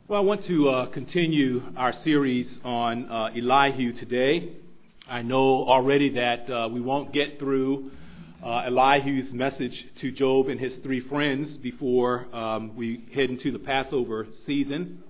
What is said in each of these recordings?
Well, I want to continue our series on Elihu today. I know already that we won't get through Elihu's message to Job and his three friends before we head into the Passover season.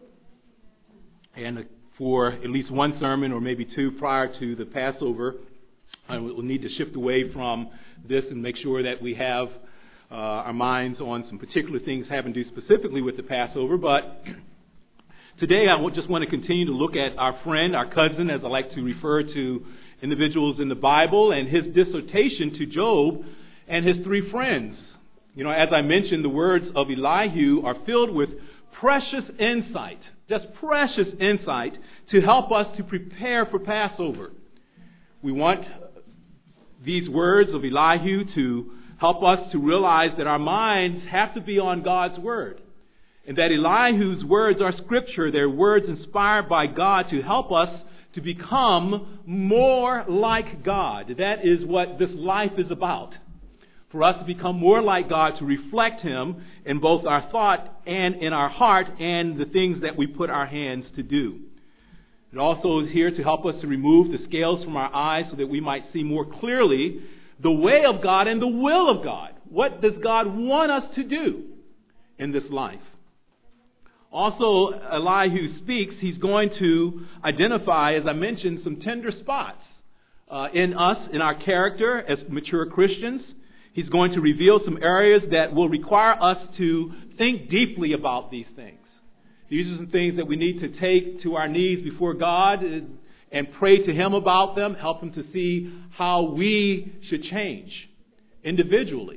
And for at least one sermon or maybe two prior to the Passover, I will need to shift away from this and make sure that we have our minds on some particular things having to do specifically with the Passover. But today I just want to continue to look at our friend, our cousin, as I like to refer to individuals in the Bible, and his dissertation to Job and his three friends. You know, as I mentioned, the words of Elihu are filled with precious insight, just precious insight to help us to prepare for Passover. We want these words of Elihu to help us to realize that our minds have to be on God's Word. And that Elihu's words are Scripture. They're words inspired by God to help us to become more like God. That is what this life is about. For us to become more like God, to reflect Him in both our thought and in our heart and the things that we put our hands to do. It also is here to help us to remove the scales from our eyes so that we might see more clearly the way of God and the will of God. What does God want us to do in this life? Also, Elihu speaks, he's going to identify, as I mentioned, some tender spots in us, in our character as mature Christians. He's going to reveal some areas that will require us to think deeply about these things. These are some things that we need to take to our knees before God and pray to Him about them, help Him to see how we should change individually.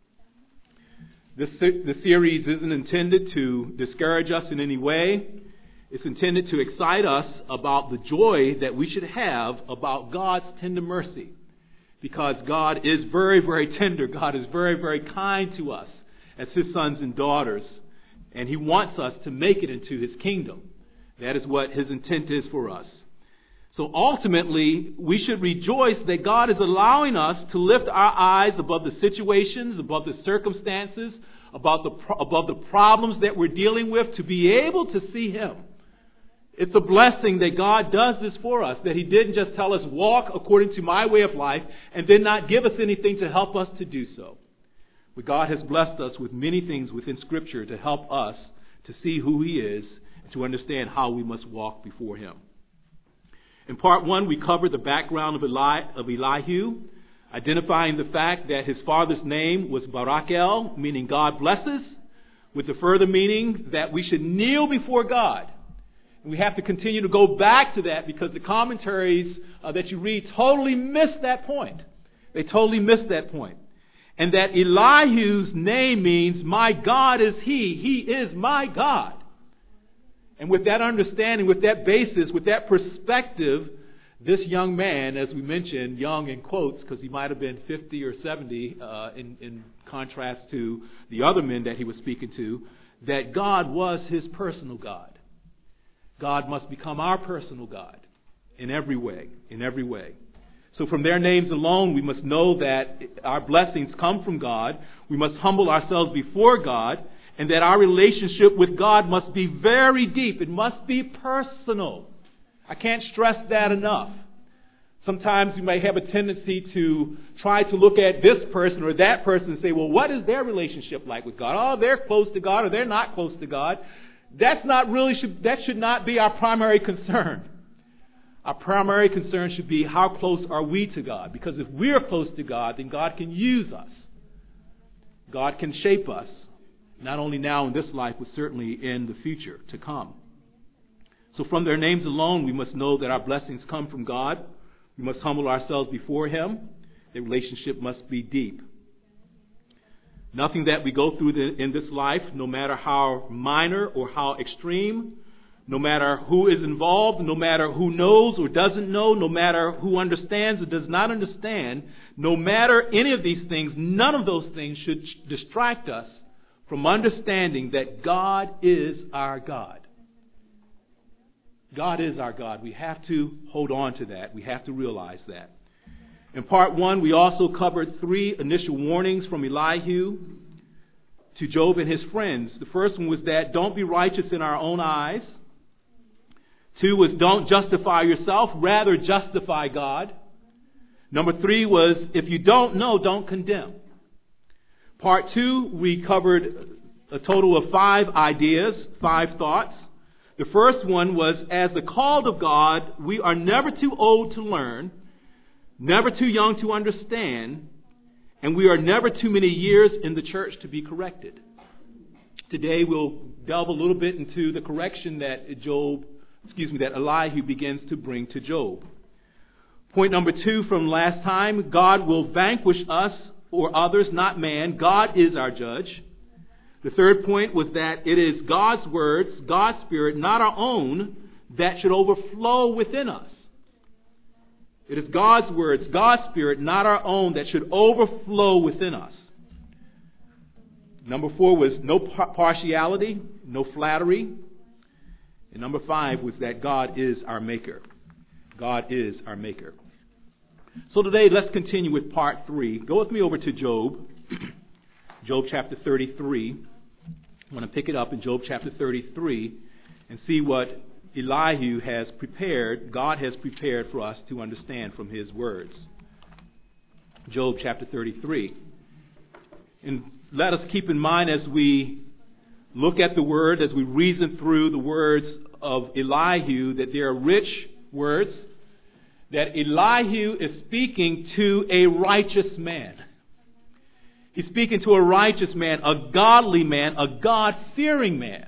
The series isn't intended to discourage us in any way. It's intended to excite us about the joy that we should have about God's tender mercy. Because God is very, very tender. God is very, very kind to us as His sons and daughters. And He wants us to make it into His kingdom. That is what His intent is for us. So ultimately, we should rejoice that God is allowing us to lift our eyes above the situations, above the circumstances, above the problems that we're dealing with, to be able to see Him. It's a blessing that God does this for us, that He didn't just tell us, walk according to my way of life, and then not give us anything to help us to do so. But God has blessed us with many things within Scripture to help us to see who He is and to understand how we must walk before Him. In part one, we covered the background of Elihu, identifying the fact that his father's name was Barakel, meaning God blesses, with the further meaning that we should kneel before God. And we have to continue to go back to that because the commentaries that you read totally miss that point. They totally miss that point. And that Elihu's name means, my God is He. He is my God. And with that understanding, with that basis, with that perspective, this young man, as we mentioned, young in quotes, because he might have been 50 or 70 in contrast to the other men that he was speaking to, that God was his personal God. God must become our personal God in every way, in every way. So from their names alone, we must know that our blessings come from God. We must humble ourselves before God. And that our relationship with God must be very deep. It must be personal. I can't stress that enough. Sometimes we may have a tendency to try to look at this person or that person and say, well, what is their relationship like with God? Oh, they're close to God or they're not close to God. That should not be our primary concern. Our primary concern should be how close are we to God? Because if we're close to God, then God can use us. God can shape us. Not only now in this life, but certainly in the future to come. So from their names alone, we must know that our blessings come from God. We must humble ourselves before Him. The relationship must be deep. Nothing that we go through in this life, no matter how minor or how extreme, no matter who is involved, no matter who knows or doesn't know, no matter who understands or does not understand, no matter any of these things, none of those things should distract us from understanding that God is our God. God is our God. We have to hold on to that. We have to realize that. In part one, we also covered 3 initial warnings from Elihu to Job and his friends. The first one was that don't be righteous in our own eyes. 2 was don't justify yourself, rather justify God. Number 3 was if you don't know, don't condemn. Part 2, we covered a total of 5 ideas, 5 thoughts. The first one was, as the called of God, we are never too old to learn, never too young to understand, and we are never too many years in the church to be corrected. Today we'll delve a little bit into the correction that Elihu begins to bring to Job. Point number 2 from last time, God will vanquish us or others, not man. God is our judge. The third point was that it is God's words, God's Spirit, not our own, that should overflow within us. It is God's words, God's Spirit, not our own, that should overflow within us. Number 4 was no partiality, no flattery. And number 5 was that God is our maker. God is our maker. So today, let's continue with part 3. Go with me over to Job. Job chapter 33. I'm going to pick it up in Job chapter 33 and see what Elihu has prepared, God has prepared for us to understand from his words. Job chapter 33. And let us keep in mind as we look at the word, as we reason through the words of Elihu, that they are rich words, that Elihu is speaking to a righteous man. He's speaking to a righteous man, a godly man, a God-fearing man.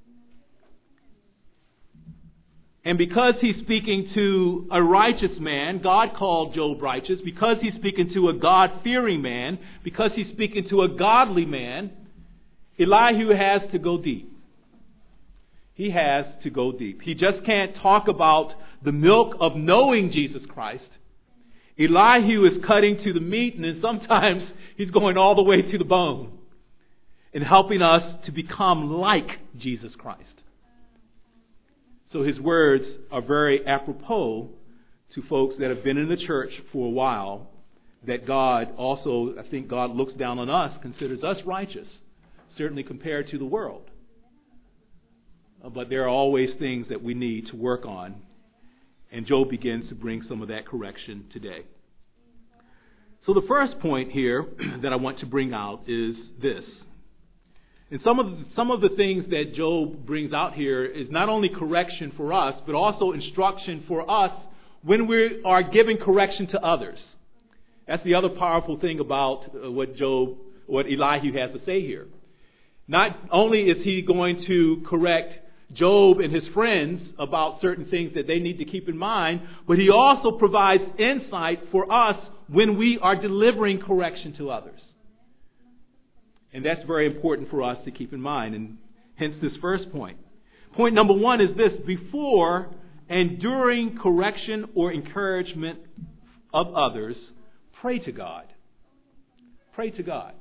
And because he's speaking to a righteous man, God called Job righteous. Because he's speaking to a God-fearing man, because he's speaking to a godly man, Elihu has to go deep. He has to go deep. He just can't talk about the milk of knowing Jesus Christ. Elihu is cutting to the meat, and then sometimes he's going all the way to the bone and helping us to become like Jesus Christ. So his words are very apropos to folks that have been in the church for a while, that God also, I think God looks down on us, considers us righteous, certainly compared to the world. But there are always things that we need to work on, and Job begins to bring some of that correction today. So the first point here that I want to bring out is this. And some of the things that Job brings out here is not only correction for us, but also instruction for us when we are giving correction to others. That's the other powerful thing about what Elihu has to say here. Not only is he going to correct Job and his friends about certain things that they need to keep in mind, but he also provides insight for us when we are delivering correction to others. And that's very important for us to keep in mind, and hence this first point. Point number 1 is this: before and during correction or encouragement of others, pray to God. Pray to God.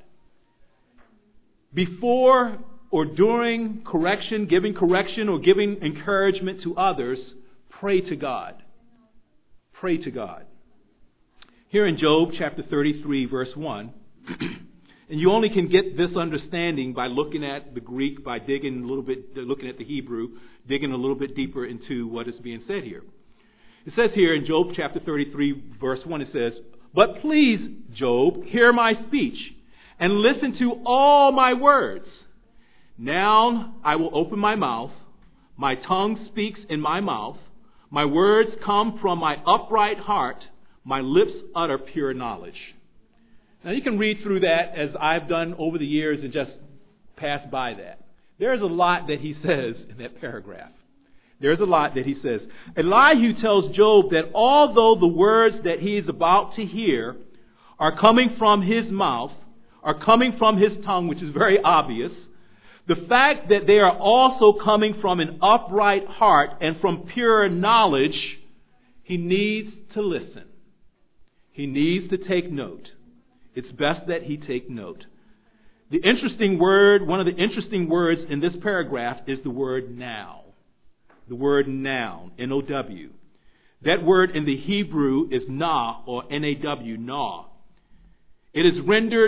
Before or during correction, giving correction or giving encouragement to others, pray to God. Pray to God. Here in Job chapter 33, verse 1, and you only can get this understanding by looking at the Greek, by digging a little bit, looking at the Hebrew, digging a little bit deeper into what is being said here. It says here in Job chapter 33, verse 1, it says, "But please, Job, hear my speech, and listen to all my words. Now I will open my mouth, my tongue speaks in my mouth, my words come from my upright heart, my lips utter pure knowledge." Now you can read through that as I've done over the years and just pass by that. There's a lot that he says in that paragraph. There's a lot that he says. Elihu tells Job that although the words that he is about to hear are coming from his mouth, are coming from his tongue, which is very obvious, the fact that they are also coming from an upright heart and from pure knowledge, he needs to listen. He needs to take note. It's best that he take note. The interesting word, one of the interesting words in this paragraph is the word now. The word noun, N-O-W. That word in the Hebrew is na, or N-A-W, na. It is rendered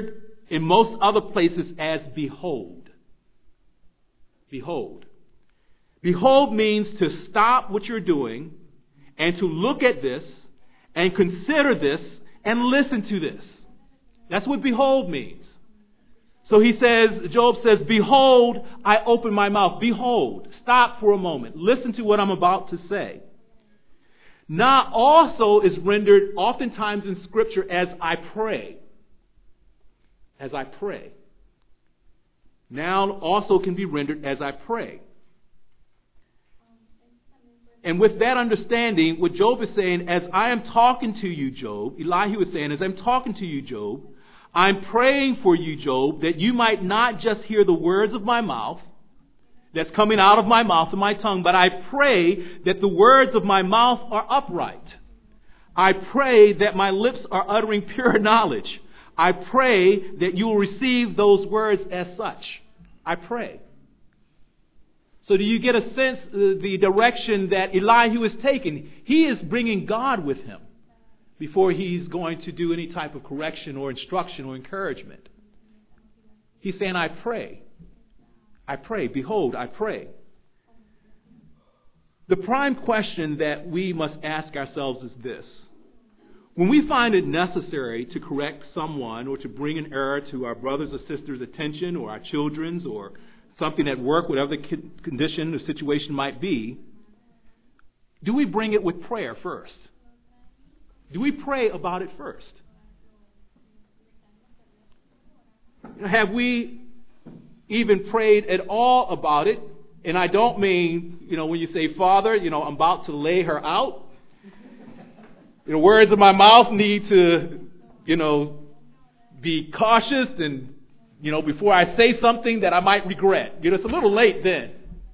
in most other places as behold. Behold. Behold means to stop what you're doing and to look at this and consider this and listen to this. That's what behold means. So Job says, behold, I open my mouth. Behold, stop for a moment. Listen to what I'm about to say. Now also is rendered oftentimes in Scripture as I pray. As I pray. Now also can be rendered as I pray. And with that understanding, what Job is saying, as I am talking to you, Job, Elihu is saying, as I'm talking to you, Job, I'm praying for you, Job, that you might not just hear the words of my mouth, that's coming out of my mouth and my tongue, but I pray that the words of my mouth are upright. I pray that my lips are uttering pure knowledge. I pray that you will receive those words as such. I pray. So do you get a sense of the direction that Elihu is taking? He is bringing God with him before he's going to do any type of correction or instruction or encouragement. He's saying, I pray. I pray. Behold, I pray. The prime question that we must ask ourselves is this. When we find it necessary to correct someone or to bring an error to our brothers or sisters' attention or our children's or something at work, whatever the condition or situation might be, do we bring it with prayer first? Do we pray about it first? Have we even prayed at all about it? And I don't mean, when you say, Father, I'm about to lay her out. The words of my mouth need to, be cautious and, before I say something that I might regret. It's a little late then.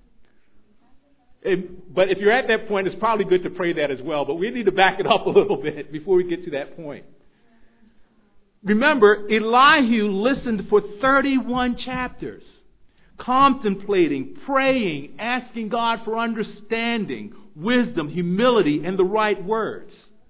But if you're at that point, it's probably good to pray that as well. But we need to back it up a little bit before we get to that point. Remember, Elihu listened for 31 chapters, contemplating, praying, asking God for understanding, wisdom, humility, and the right words.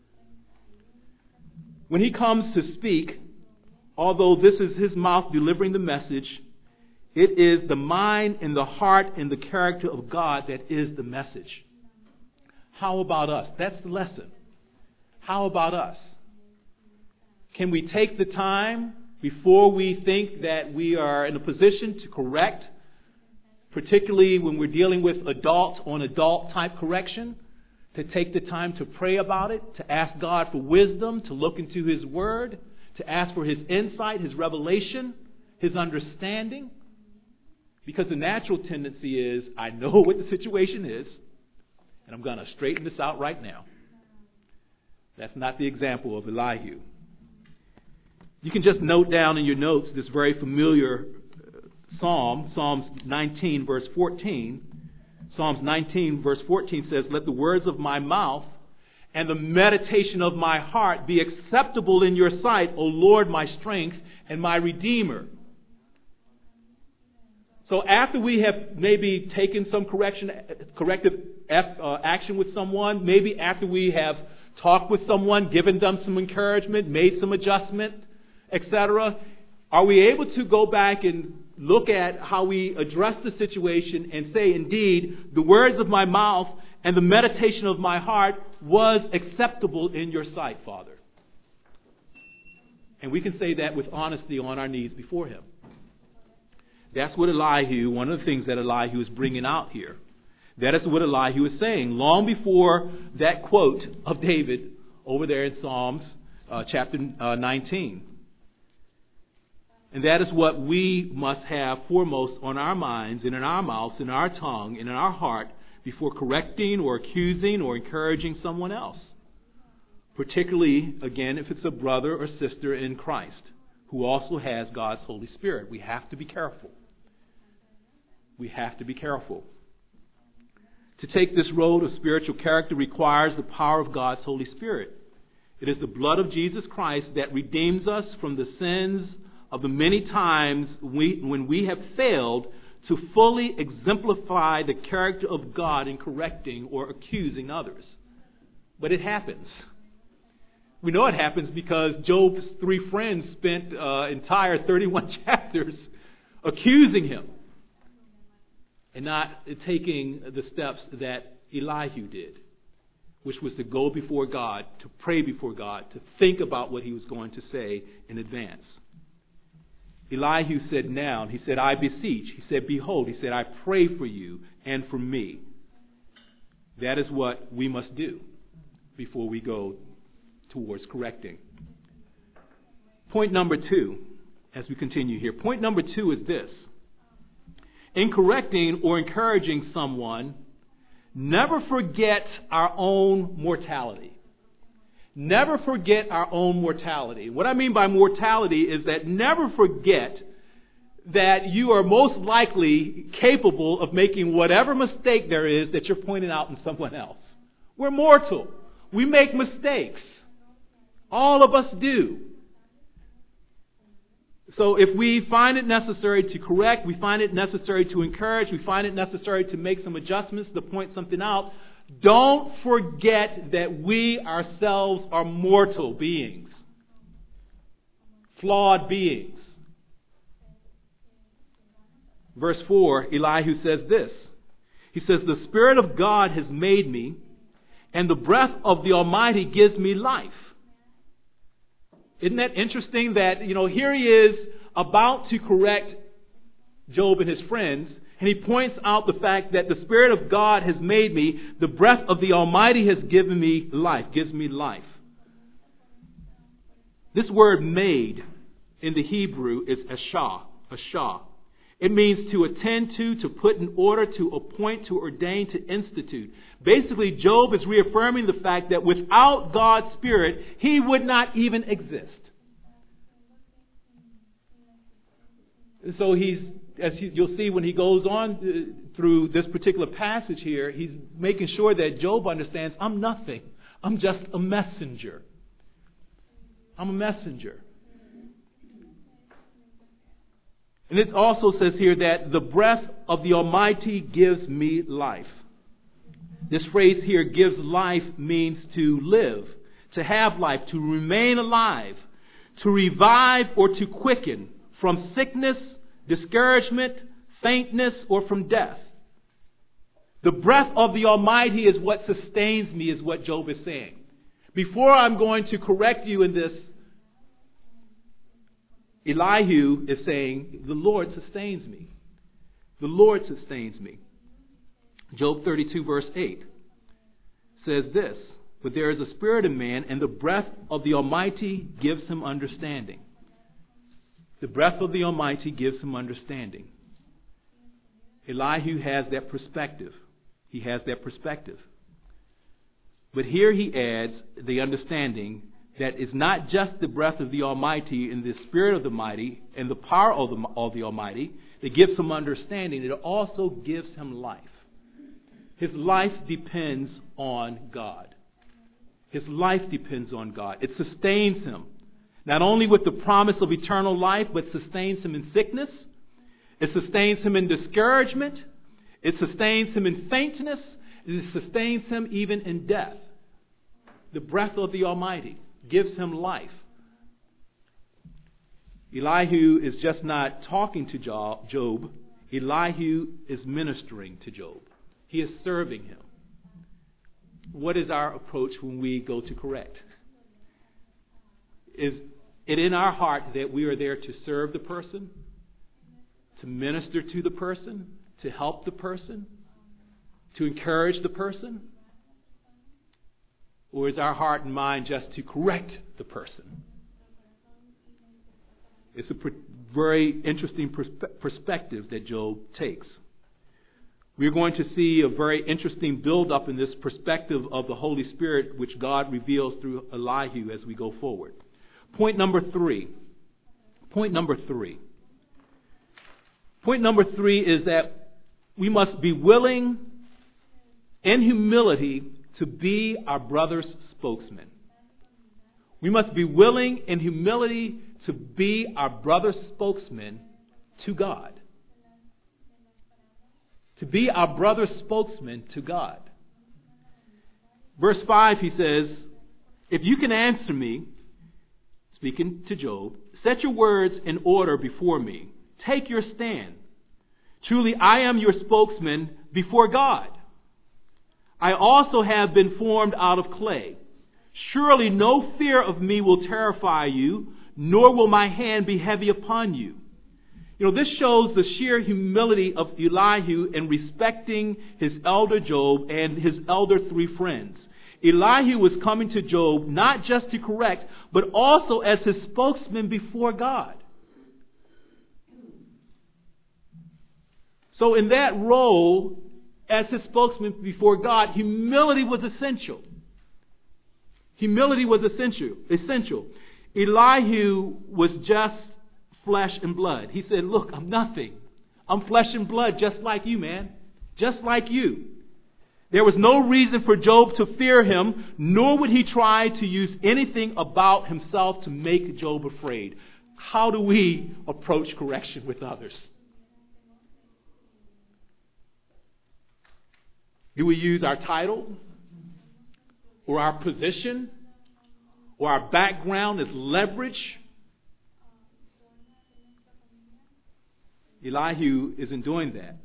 When he comes to speak, although this is his mouth delivering the message, it is the mind and the heart and the character of God that is the message. How about us? That's the lesson. How about us? Can we take the time before we think that we are in a position to correct, particularly when we're dealing with adult on adult type correction, to take the time to pray about it, to ask God for wisdom, to look into His Word, to ask for His insight, His revelation, His understanding? Because the natural tendency is, I know what the situation is, and I'm going to straighten this out right now. That's not the example of Elihu. You can just note down in your notes this very familiar psalm, Psalms 19, verse 14. Psalms 19, verse 14 says, "Let the words of my mouth and the meditation of my heart be acceptable in your sight, O Lord, my strength and my Redeemer." So after we have maybe taken some corrective action with someone, maybe after we have talked with someone, given them some encouragement, made some adjustment, etc., are we able to go back and look at how we address the situation and say, indeed, the words of my mouth and the meditation of my heart was acceptable in your sight, Father? And we can say that with honesty on our knees before Him. That's what Elihu, one of the things that Elihu is bringing out here. That is what Elihu is saying long before that quote of David over there in Psalms chapter 19. And that is what we must have foremost on our minds and in our mouths, in our tongue, and in our heart before correcting or accusing or encouraging someone else. Particularly, again, if it's a brother or sister in Christ who also has God's Holy Spirit. We have to be careful. We have to be careful. To take this road of spiritual character requires the power of God's Holy Spirit. It is the blood of Jesus Christ that redeems us from the sins of the many times when we have failed to fully exemplify the character of God in correcting or accusing others. But it happens. We know it happens because Job's three friends spent entire 31 chapters accusing him and not taking the steps that Elihu did, which was to go before God, to pray before God, to think about what he was going to say in advance. Elihu said, now, he said, I beseech. He said, behold. He said, I pray for you and for me. That is what we must do before we go towards correcting. Point number 2, as we continue here. Point number 2 is this. In correcting or encouraging someone, never forget our own mortality. Never forget our own mortality. What I mean by mortality is that never forget that you are most likely capable of making whatever mistake there is that you're pointing out in someone else. We're mortal. We make mistakes. All of us do. So if we find it necessary to correct, we find it necessary to encourage, we find it necessary to make some adjustments, to point something out, don't forget that we ourselves are mortal beings. Flawed beings. Verse 4, Elihu says this. He says, the Spirit of God has made me, and the breath of the Almighty gives me life. Isn't that interesting that, here he is about to correct Job and his friends, and he points out the fact that the Spirit of God has made me, the breath of the Almighty has given me life, gives me life. This word made in the Hebrew is ashah. It means to attend to put in order, to appoint, to ordain, to institute. Basically, Job is reaffirming the fact that without God's Spirit, he would not even exist. And so you'll see when he goes on through this particular passage here, he's making sure that Job understands, I'm nothing. I'm just a messenger. I'm a messenger. And it also says here that the breath of the Almighty gives me life. This phrase here, gives life, means to live, to have life, to remain alive, to revive or to quicken from sickness, discouragement, faintness, or from death. The breath of the Almighty is what sustains me, is what Job is saying. Before I'm going to correct you in this, Elihu is saying, the Lord sustains me. The Lord sustains me. Job 32 verse 8 says this, but there is a spirit in man, and the breath of the Almighty gives him understanding. The breath of the Almighty gives him understanding. Elihu has that perspective. He has that perspective. But here he adds the understanding that it's not just the breath of the Almighty and the Spirit of the Mighty and the power of the Almighty that gives him understanding. It also gives him life. His life depends on God. His life depends on God. It sustains him. Not only with the promise of eternal life, but sustains him in sickness. It sustains him in discouragement. It sustains him in faintness. It sustains him even in death. The breath of the Almighty gives him life. Elihu is just not talking to Job. Elihu is ministering to Job. He is serving him. What is our approach when we go to correct? Is it in our heart that we are there to serve the person, to minister to the person, to help the person, to encourage the person? Or is our heart and mind just to correct the person? It's a very interesting perspective that Job takes. We're going to see a very interesting build-up in this perspective of the Holy Spirit, which God reveals through Elihu as we go forward. Point number 3. Point number 3 is that we must be willing in humility to be our brother's spokesman. We must be willing in humility to be our brother's spokesman to God. To be our brother's spokesman to God. Verse 5, he says, if you can answer me, speaking to Job, set your words in order before me. Take your stand. Truly, I am your spokesman before God. I also have been formed out of clay. Surely no fear of me will terrify you, nor will my hand be heavy upon you. This shows the sheer humility of Elihu in respecting his elder Job and his elder three friends. Elihu was coming to Job not just to correct, but also as his spokesman before God. So in that role, as his spokesman before God, humility was essential. Humility was essential. Elihu was just flesh and blood. He said, look, I'm nothing. I'm flesh and blood just like you, man. Just like you. There was no reason for Job to fear him, nor would he try to use anything about himself to make Job afraid. How do we approach correction with others? Do we use our title or our position or our background as leverage? Elihu isn't doing that.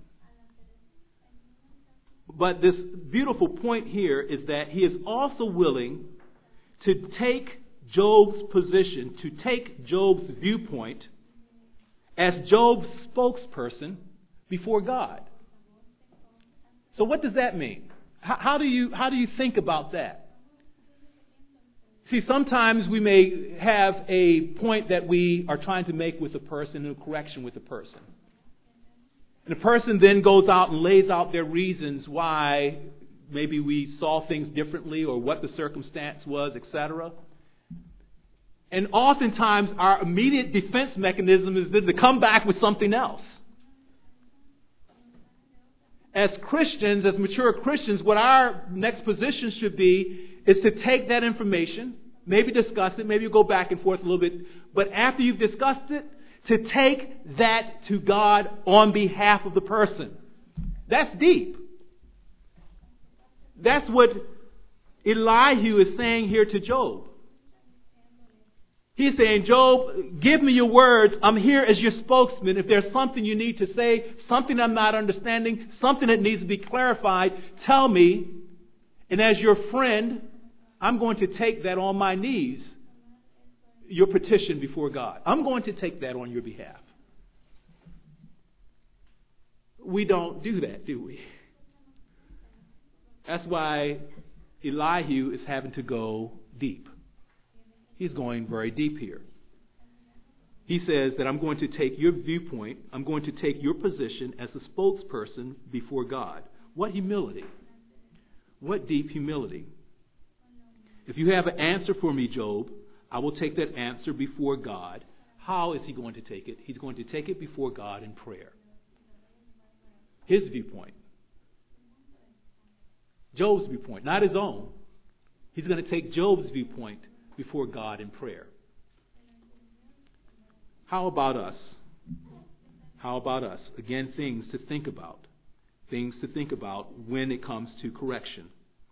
But this beautiful point here is that he is also willing to take Job's position, to take Job's viewpoint as Job's spokesperson before God. So what does that mean? How do you think about that? See, sometimes we may have a point that we are trying to make with a person, a correction with a person. And the person then goes out and lays out their reasons why maybe we saw things differently or what the circumstance was, etc. And oftentimes our immediate defense mechanism is then to come back with something else. As Christians, as mature Christians, what our next position should be is to take that information, maybe discuss it, maybe go back and forth a little bit, but after you've discussed it, to take that to God on behalf of the person. That's deep. That's what Elihu is saying here to Job. He's saying, Job, give me your words. I'm here as your spokesman. If there's something you need to say, something I'm not understanding, something that needs to be clarified, tell me. And as your friend, I'm going to take that on my knees, your petition before God. I'm going to take that on your behalf. We don't do that, do we? That's why Elihu is having to go deep. He's going very deep here. He says that I'm going to take your viewpoint, I'm going to take your position as a spokesperson before God. What humility. What deep humility. If you have an answer for me, Job, I will take that answer before God. How is he going to take it? He's going to take it before God in prayer. His viewpoint. Job's viewpoint, not his own. He's going to take Job's viewpoint before God in prayer. How about us? How about us? Again, things to think about. Things to think about when it comes to correction.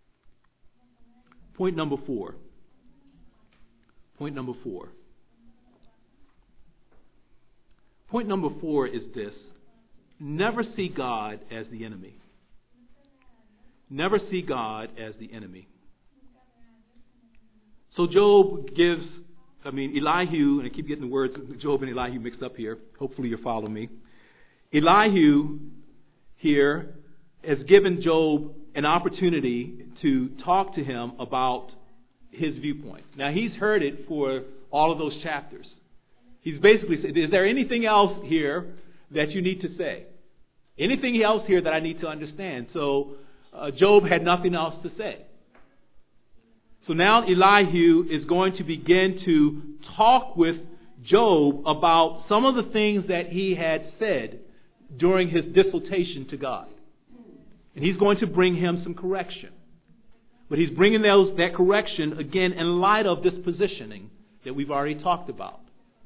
Point number 4. Point number 4. Point number 4 is this. Never see God as the enemy. Never see God as the enemy. So Elihu, and I keep getting the words Job and Elihu mixed up here. Hopefully you're following me. Elihu here has given Job an opportunity to talk to him about his viewpoint. Now he's heard it for all of those chapters. He's basically said, is there anything else here that you need to say? Anything else here that I need to understand? So Job had nothing else to say. So now Elihu is going to begin to talk with Job about some of the things that he had said during his dissertation to God. And he's going to bring him some correction. But he's bringing that correction, again, in light of this positioning that we've already talked about.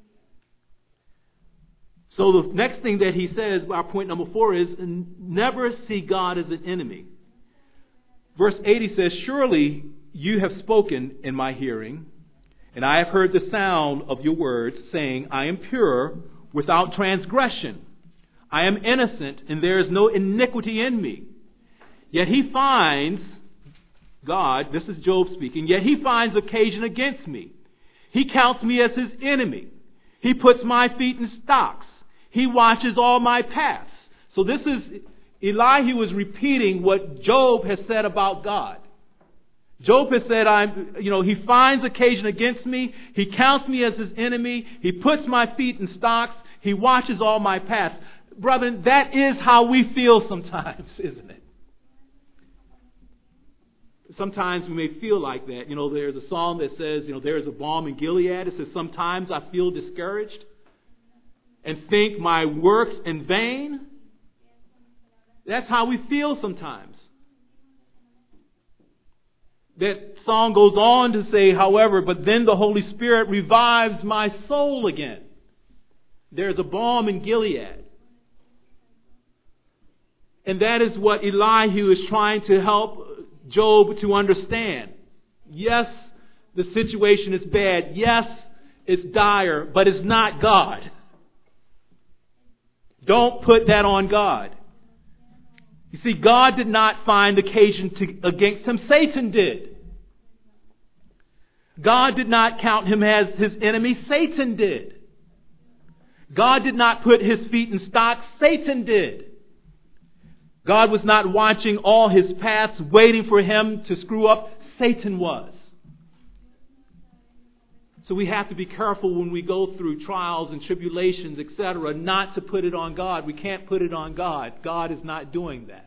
So the next thing that he says, our point number 4 is, never see God as an enemy. Verse 80 says, surely you have spoken in my hearing, and I have heard the sound of your words, saying, I am pure, without transgression. I am innocent, and there is no iniquity in me. Yet he finds, God, this is Job speaking, yet he finds occasion against me. He counts me as his enemy. He puts my feet in stocks. He watches all my paths. So this is Elihu was repeating what Job has said about God. Job has said, he finds occasion against me. He counts me as his enemy. He puts my feet in stocks. He watches all my paths. Brethren, that is how we feel sometimes, isn't it? Sometimes we may feel like that. There's a song that says, there's a balm in Gilead. It says, sometimes I feel discouraged and think my work's in vain. That's how we feel sometimes. That song goes on to say, however, but then the Holy Spirit revives my soul again. There's a balm in Gilead. And that is what Elihu is trying to help Job to understand. Yes, the situation is bad. Yes, it's dire, but it's not God. Don't put that on God. You see, God did not find occasion against him. Satan did. God did not count him as his enemy. Satan did. God did not put his feet in stocks. Satan did. God was not watching all his paths, waiting for him to screw up. Satan was. So we have to be careful when we go through trials and tribulations, etc., not to put it on God. We can't put it on God. God is not doing that.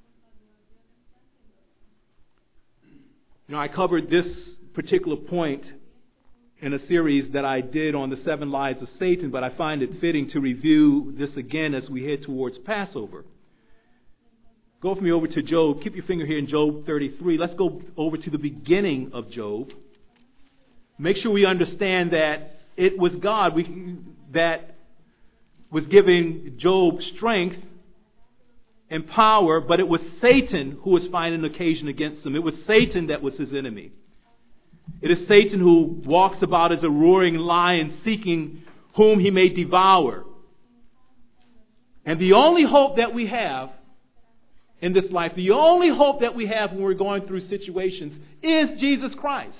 I covered this particular point in a series that I did on the 7 lies of Satan, but I find it fitting to review this again as we head towards Passover. Go with me over to Job. Keep your finger here in Job 33. Let's go over to the beginning of Job. Make sure we understand that it was God that was giving Job strength and power, but it was Satan who was finding occasion against him. It was Satan that was his enemy. It is Satan who walks about as a roaring lion seeking whom he may devour. And the only hope that we have in this life, the only hope that we have when we're going through situations is Jesus Christ.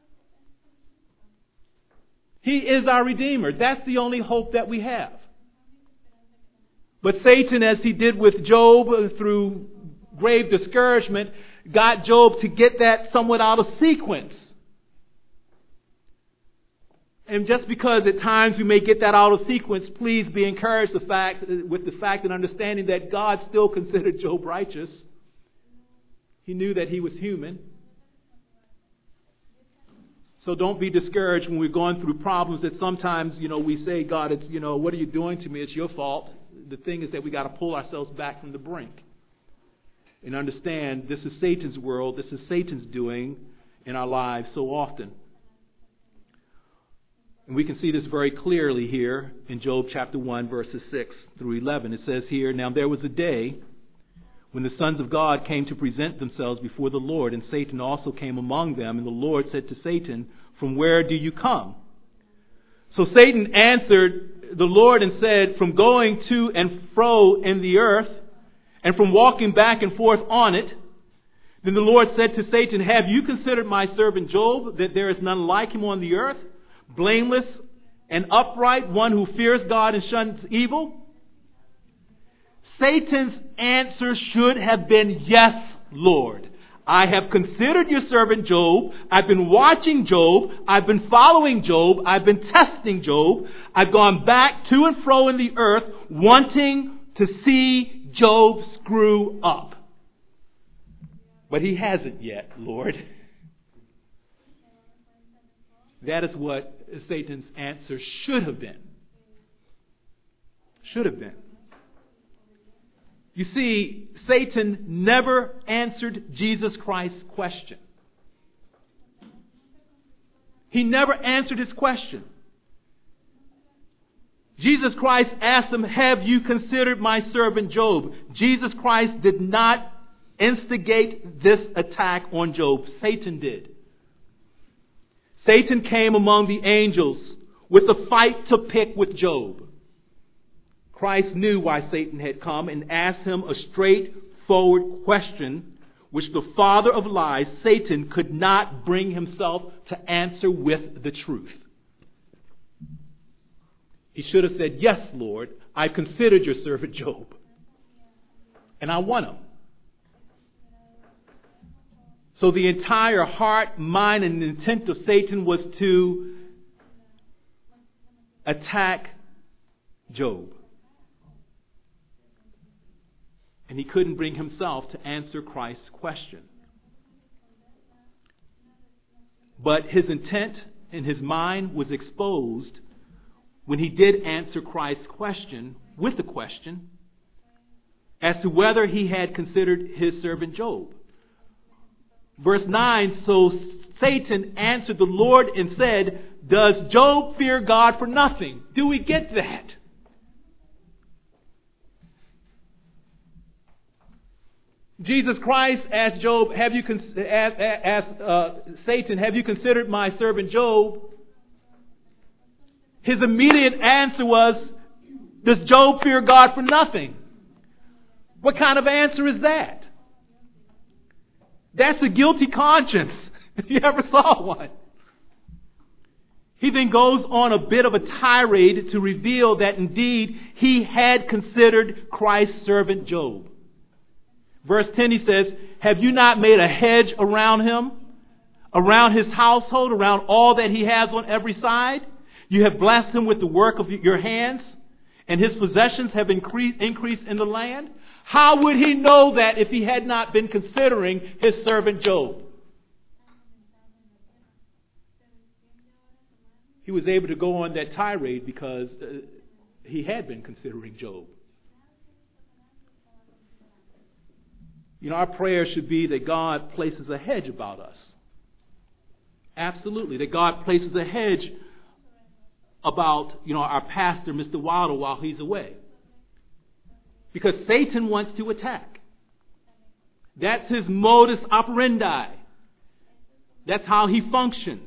He is our Redeemer. That's the only hope that we have. But Satan, as he did with Job through grave discouragement, got Job to get that somewhat out of sequence. And just because at times we may get that out of sequence, please be encouraged with the fact and understanding that God still considered Job righteous. He knew that he was human. So don't be discouraged when we're going through problems that sometimes, we say, God, it's, what are you doing to me? It's your fault. The thing is that we got to pull ourselves back from the brink and understand this is Satan's world. This is Satan's doing in our lives so often. And we can see this very clearly here in Job chapter 1, verses 6 through 11. It says here, now there was a day when the sons of God came to present themselves before the Lord, and Satan also came among them. And the Lord said to Satan, from where do you come? So Satan answered the Lord and said, from going to and fro in the earth, and from walking back and forth on it. Then the Lord said to Satan, have you considered my servant Job, that there is none like him on the earth, blameless and upright, one who fears God and shuns evil? Satan's answer should have been, yes, Lord. I have considered your servant Job. I've been watching Job. I've been following Job. I've been testing Job. I've gone back to and fro in the earth wanting to see Job screw up. But he hasn't yet, Lord. That is what Satan's answer should have been. Should have been. You see, Satan never answered Jesus Christ's question. He never answered his question. Jesus Christ asked him, have you considered my servant Job? Jesus Christ did not instigate this attack on Job? Satan did. Satan came among the angels with a fight to pick with Job. Christ knew why Satan had come and asked him a straightforward question which the father of lies, Satan, could not bring himself to answer with the truth. He should have said, "Yes, Lord, I considered your servant Job, and I want him." So the entire heart, mind, and intent of Satan was to attack Job. And he couldn't bring himself to answer Christ's question. But his intent and his mind was exposed when he did answer Christ's question with a question as to whether he had considered his servant Job. Verse 9, so Satan answered the Lord and said, "Does Job fear God for nothing?" Do we get that? Jesus Christ asked Job, Satan, "Have you considered my servant Job?" His immediate answer was, "Does Job fear God for nothing?" What kind of answer is that? That's a guilty conscience, if you ever saw one. He then goes on a bit of a tirade to reveal that indeed he had considered Christ's servant Job. Verse 10, he says, "Have you not made a hedge around him, around his household, around all that he has on every side? You have blessed him with the work of your hands, and his possessions have increased in the land." How would he know that if he had not been considering his servant Job? He was able to go on that tirade because he had been considering Job. You know, our prayer should be that God places a hedge about us. Absolutely. That God places a hedge about, our pastor, Mr. Waddle, while he's away. Because Satan wants to attack. That's his modus operandi. That's how he functions.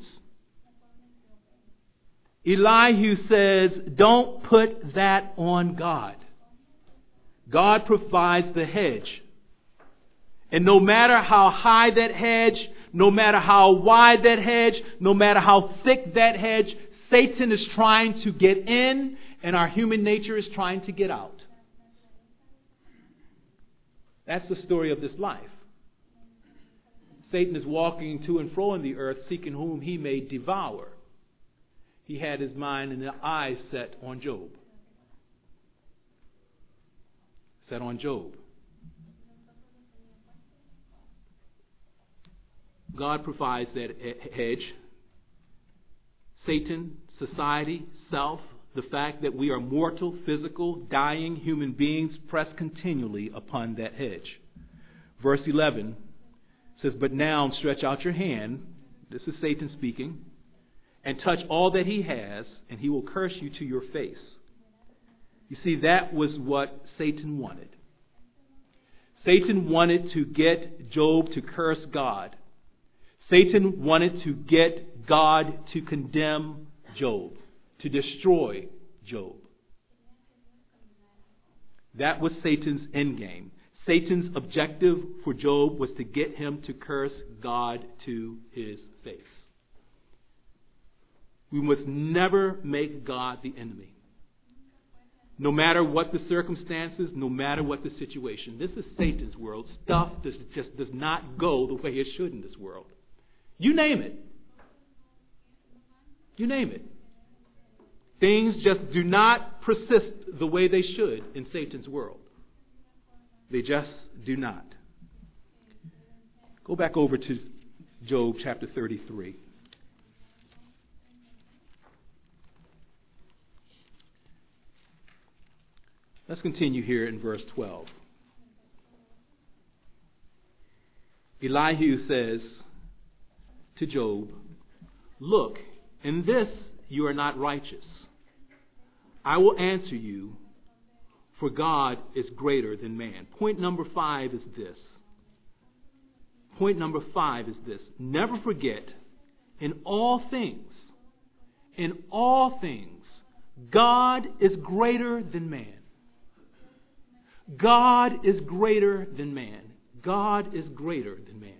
Elihu says, don't put that on God. God provides the hedge. And no matter how high that hedge, no matter how wide that hedge, no matter how thick that hedge, Satan is trying to get in, and our human nature is trying to get out. That's the story of this life. Satan is walking to and fro in the earth, seeking whom he may devour. He had his mind and eyes set on Job. Set on Job. God provides that hedge. Satan, society, self, the fact that we are mortal, physical, dying human beings press continually upon that hedge. Verse 11 says, "But now stretch out your hand," this is Satan speaking, "and touch all that he has, and he will curse you to your face." You see, that was what Satan wanted. Satan wanted to get Job to curse God. Satan wanted to get God to condemn Job, to destroy Job. That was Satan's endgame. Satan's objective for Job was to get him to curse God to his face. We must never make God the enemy. No matter what the circumstances, no matter what the situation. This is Satan's world. Stuff just does not go the way it should in this world. You name it. You name it. Things just do not persist the way they should in Satan's world. They just do not. Go back over to Job chapter 33. Let's continue here in verse 12. Elihu says to Job, "Look, in this you are not righteous. I will answer you, for God is greater than man." Point number 5 is this. Point number 5 is this. Never forget, in all things, God is greater than man. God is greater than man. God is greater than man.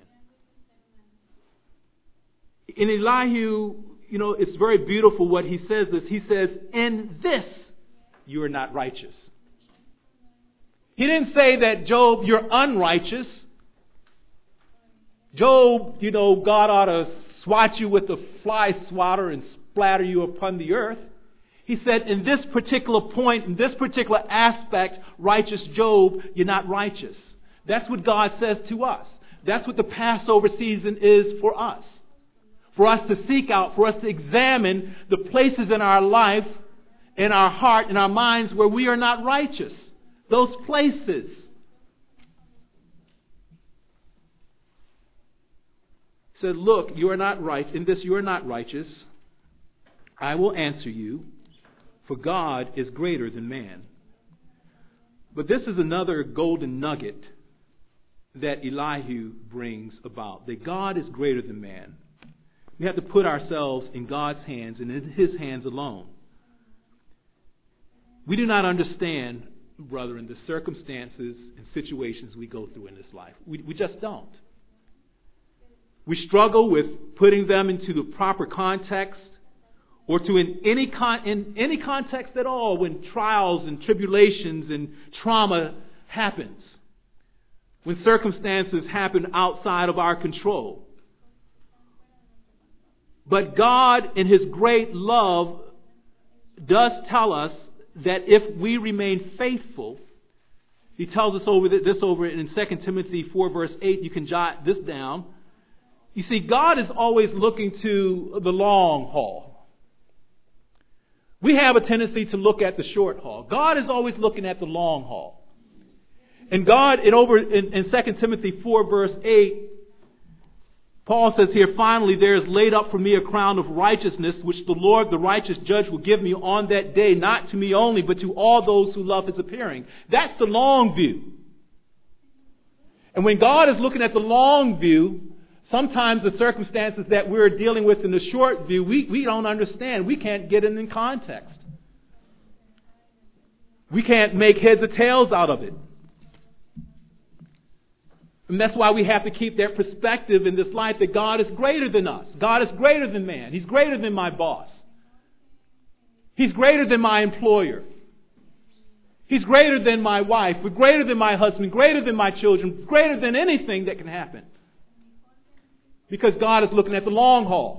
In Elihu, it's very beautiful what he says this. He says, in this you are not righteous. He didn't say that, Job, you're unrighteous. Job, God ought to swat you with a fly swatter and splatter you upon the earth. He said, in this particular point, in this particular aspect, righteous Job, you're not righteous. That's what God says to us. That's what the Passover season is for us. For us to seek out, for us to examine the places in our life, in our heart, in our minds where we are not righteous. Those places. He said, look, you are not right. In this you are not righteous. I will answer you, for God is greater than man. But this is another golden nugget that Elihu brings about, that God is greater than man. We have to put ourselves in God's hands and in His hands alone. We do not understand, brethren, the circumstances and situations we go through in this life. We just don't. We struggle with putting them into the proper context, or to in any context at all when trials and tribulations and trauma happens. When circumstances happen outside of our control. But God, in His great love, does tell us that if we remain faithful, He tells us this over in 2 Timothy 4 verse 8. You can jot this down. You see, God is always looking to the long haul. We have a tendency to look at the short haul. God is always looking at the long haul. And God, in 2 Timothy 4 verse 8, Paul says here, finally, there is laid up for me a crown of righteousness, which the Lord, the righteous judge, will give me on that day, not to me only, but to all those who love His appearing. That's the long view. And when God is looking at the long view, sometimes the circumstances that we're dealing with in the short view, we don't understand. We can't get it in context. We can't make heads or tails out of it. And that's why we have to keep that perspective in this life that God is greater than us. God is greater than man. He's greater than my boss. He's greater than my employer. He's greater than my wife. We're greater than my husband. Greater than my children. Greater than anything that can happen. Because God is looking at the long haul.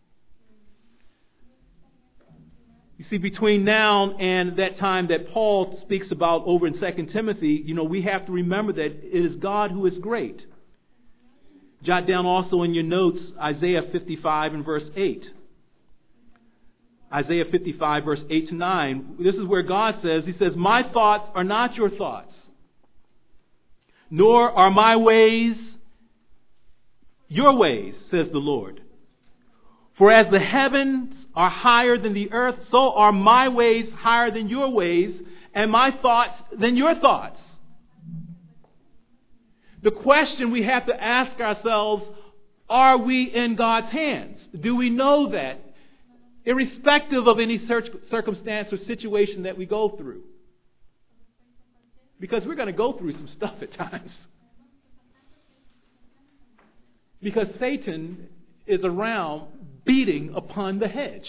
You see, between now and that time that Paul speaks about over in 2 Timothy, we have to remember that it is God who is great. Jot down also in your notes Isaiah 55 and verse 8. Isaiah 55 verse 8 to 9. This is where God says, He says, my thoughts are not your thoughts, nor are my ways your ways, says the Lord. For as the heavens are higher than the earth, so are my ways higher than your ways, and my thoughts than your thoughts. The question we have to ask ourselves, are we in God's hands? Do we know that? Irrespective of any circumstance or situation that we go through. Because we're going to go through some stuff at times. Because Satan is around beating upon the hedge.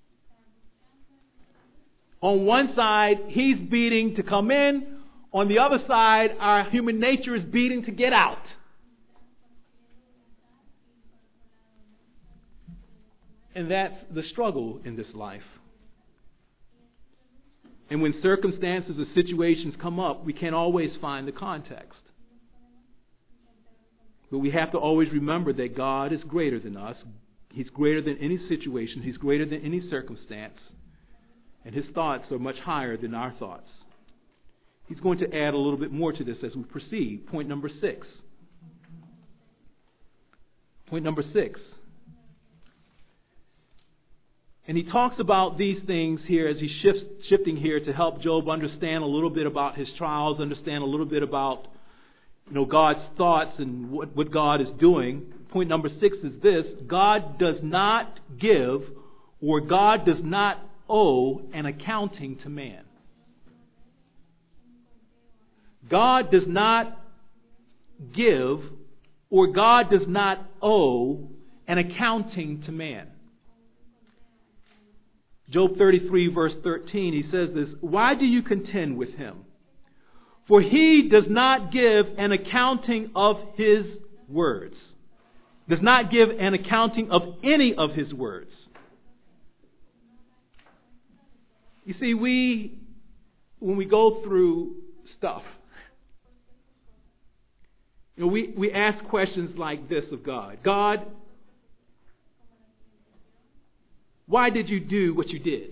On one side, he's beating to come in. On the other side, our human nature is beating to get out. And that's the struggle in this life. And when circumstances or situations come up, we can't always find the context. But we have to always remember that God is greater than us. He's greater than any situation. He's greater than any circumstance. And His thoughts are much higher than our thoughts. He's going to add a little bit more to this as we proceed. Point number 6. Point number 6. And he talks about these things here as he's shifting here to help Job understand a little bit about his trials, understand a little bit about God's thoughts and what God is doing. Point number 6 is this: God does not give, or God does not owe an accounting to man. God does not give, or God does not owe an accounting to man. Job 33 verse 13, he says this: "Why do you contend with him? For he does not give an accounting of his words." Does not give an accounting of any of his words. You see, when we go through stuff, we ask questions like this of God. God, why did you do what you did?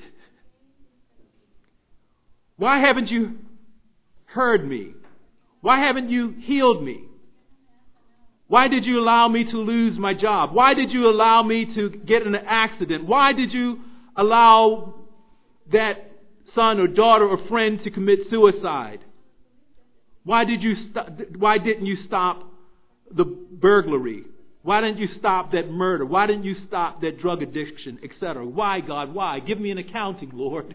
Why haven't you heard me? Why haven't you healed me? Why did you allow me to lose my job? Why did you allow me to get in an accident? Why did you allow that son or daughter or friend to commit suicide? Why didn't you stop the burglary? Why didn't you stop that murder? Why didn't you stop that drug addiction, etc.? Why, God? Why? Give me an accounting, Lord.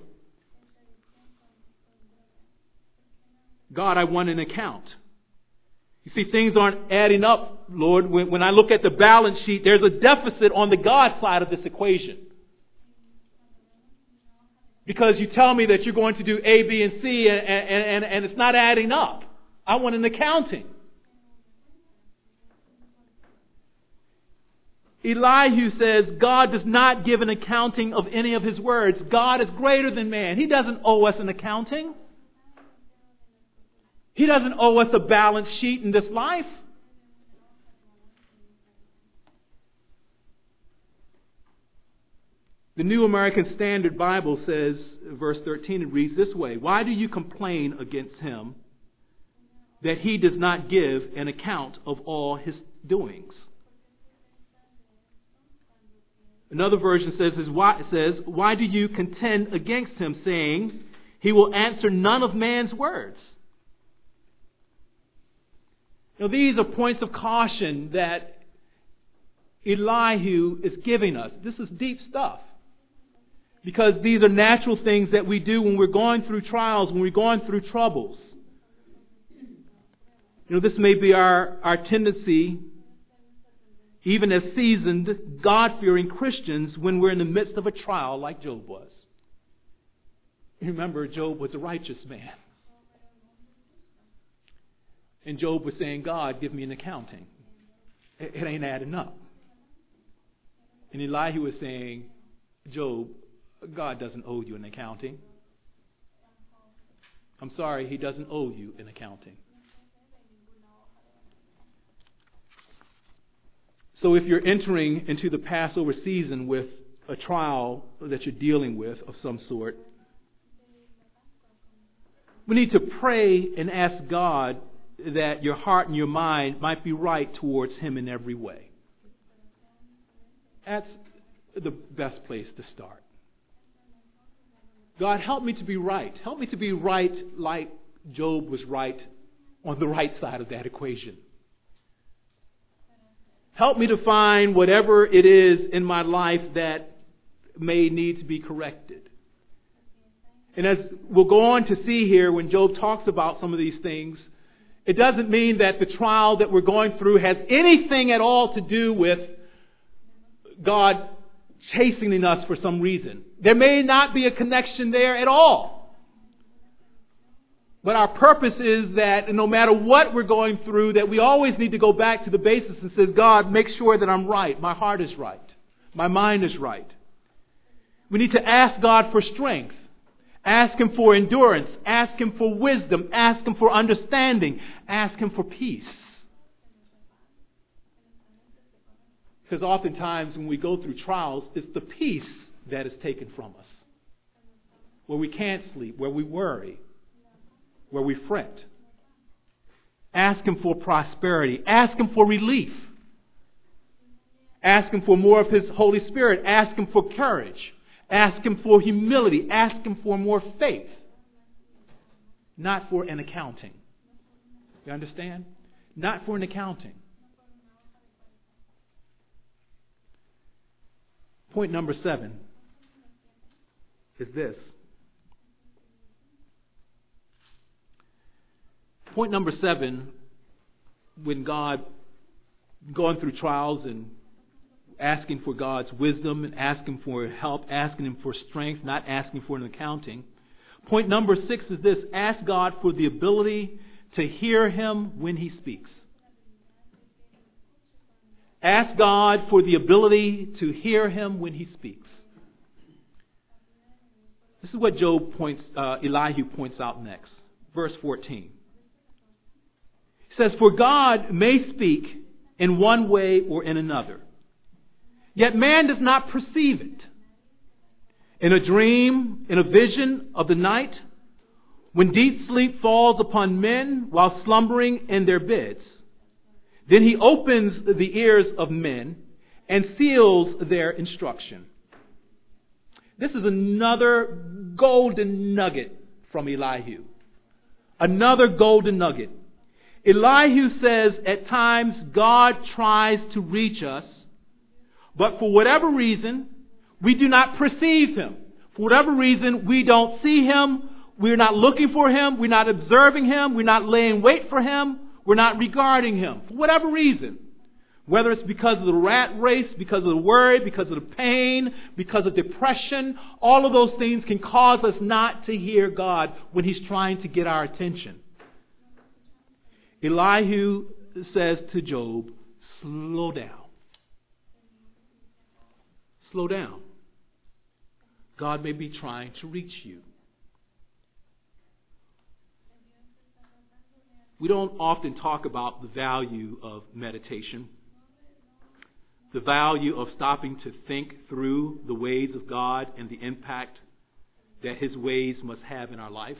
God, I want an account. You see, things aren't adding up, Lord. When I look at the balance sheet, there's a deficit on the God side of this equation. Because you tell me that you're going to do A, B, and C, and it's not adding up. I want an accounting. Elihu says God does not give an accounting of any of his words. God is greater than man. He doesn't owe us an accounting. He doesn't owe us a balance sheet in this life. The New American Standard Bible says, verse 13, it reads this way: "Why do you complain against him that he does not give an account of all his doings?" Another version says, "Why do you contend against him, saying, he will answer none of man's words?" Now, these are points of caution that Elihu is giving us. This is deep stuff. Because these are natural things that we do when we're going through trials, when we're going through troubles. This may be our tendency, even as seasoned, God-fearing Christians, when we're in the midst of a trial like Job was. Remember, Job was a righteous man. And Job was saying, God, give me an accounting. It ain't adding up. And Elihu was saying, Job, God doesn't owe you an accounting. I'm sorry, He doesn't owe you an accounting. So if you're entering into the Passover season with a trial that you're dealing with of some sort, we need to pray and ask God that your heart and your mind might be right towards Him in every way. That's the best place to start. God, help me to be right. Help me to be right like Job was right on the right side of that equation. Help me to find whatever it is in my life that may need to be corrected. And as we'll go on to see here when Job talks about some of these things, it doesn't mean that the trial that we're going through has anything at all to do with God chastening us for some reason. There may not be a connection there at all. But our purpose is that no matter what we're going through, that we always need to go back to the basis and say, God, make sure that I'm right. My heart is right. My mind is right. We need to ask God for strength. Ask Him for endurance. Ask Him for wisdom. Ask Him for understanding. Ask Him for peace. Because oftentimes when we go through trials, it's the peace that is taken from us. Where we can't sleep, where we worry, where we fret. Ask Him for prosperity. Ask Him for relief. Ask Him for more of His Holy Spirit. Ask Him for courage. Ask Him for humility. Ask Him for more faith. Not for an accounting. You understand? not for an accounting. Point number 7 is this. Point number 7, when God going through trials and asking for God's wisdom and asking for help, asking Him for strength, not asking for an accounting. Point number 6 is this. Ask God for the ability to hear Him when He speaks. Ask God for the ability to hear Him when He speaks. This is what Elihu points out next. Verse 14. He says, "For God may speak in one way or in another, yet man does not perceive it. In a dream, in a vision of the night, when deep sleep falls upon men while slumbering in their beds, then He opens the ears of men and seals their instruction." This is another golden nugget from Elihu. Another golden nugget. Elihu says at times God tries to reach us, but for whatever reason, we do not perceive Him. For whatever reason, we don't see Him. We're not looking for Him. We're not observing Him. We're not laying wait for Him. We're not regarding Him. For whatever reason. Whether it's because of the rat race, because of the worry, because of the pain, because of depression, all of those things can cause us not to hear God when He's trying to get our attention. Elihu says to Job, slow down. Slow down. God may be trying to reach you. We don't often talk about the value of meditation, the value of stopping to think through the ways of God and the impact that His ways must have in our life.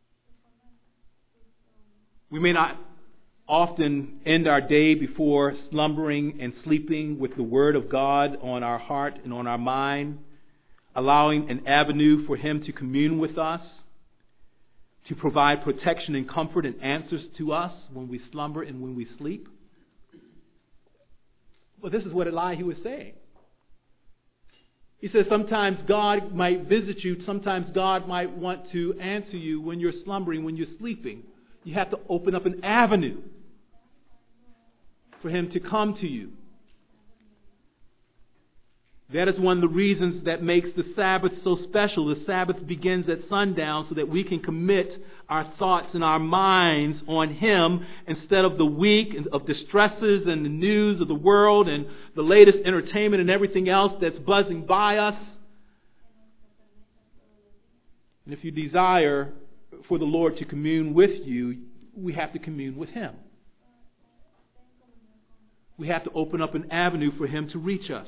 We may not often end our day before slumbering and sleeping with the Word of God on our heart and on our mind, allowing an avenue for Him to commune with us, to provide protection and comfort and answers to us when we slumber and when we sleep. Well, this is what Elihu is saying. He says sometimes God might visit you. Sometimes God might want to answer you when you're slumbering, when you're sleeping. You have to open up an avenue for Him to come to you. That is one of the reasons that makes the Sabbath so special. The Sabbath begins at sundown so that we can commit our thoughts and our minds on Him instead of the week of distresses and the news of the world and the latest entertainment and everything else that's buzzing by us. And if you desire for the Lord to commune with you, we have to commune with Him. We have to open up an avenue for Him to reach us.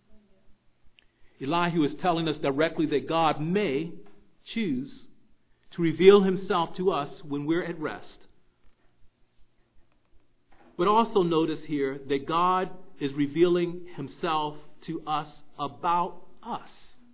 Elihu is telling us directly that God may choose to reveal Himself to us when we're at rest. But also notice here that God is revealing Himself to us about us.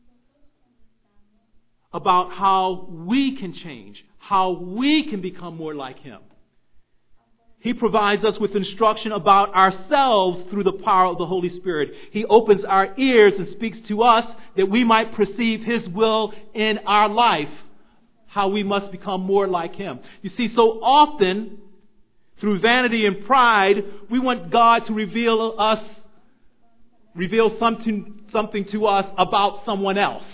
About how we can change, how we can become more like Him. He provides us with instruction about ourselves through the power of the Holy Spirit. He opens our ears and speaks to us that we might perceive His will in our life, how we must become more like Him. You see, so often, through vanity and pride, we want God to reveal something to us about someone else.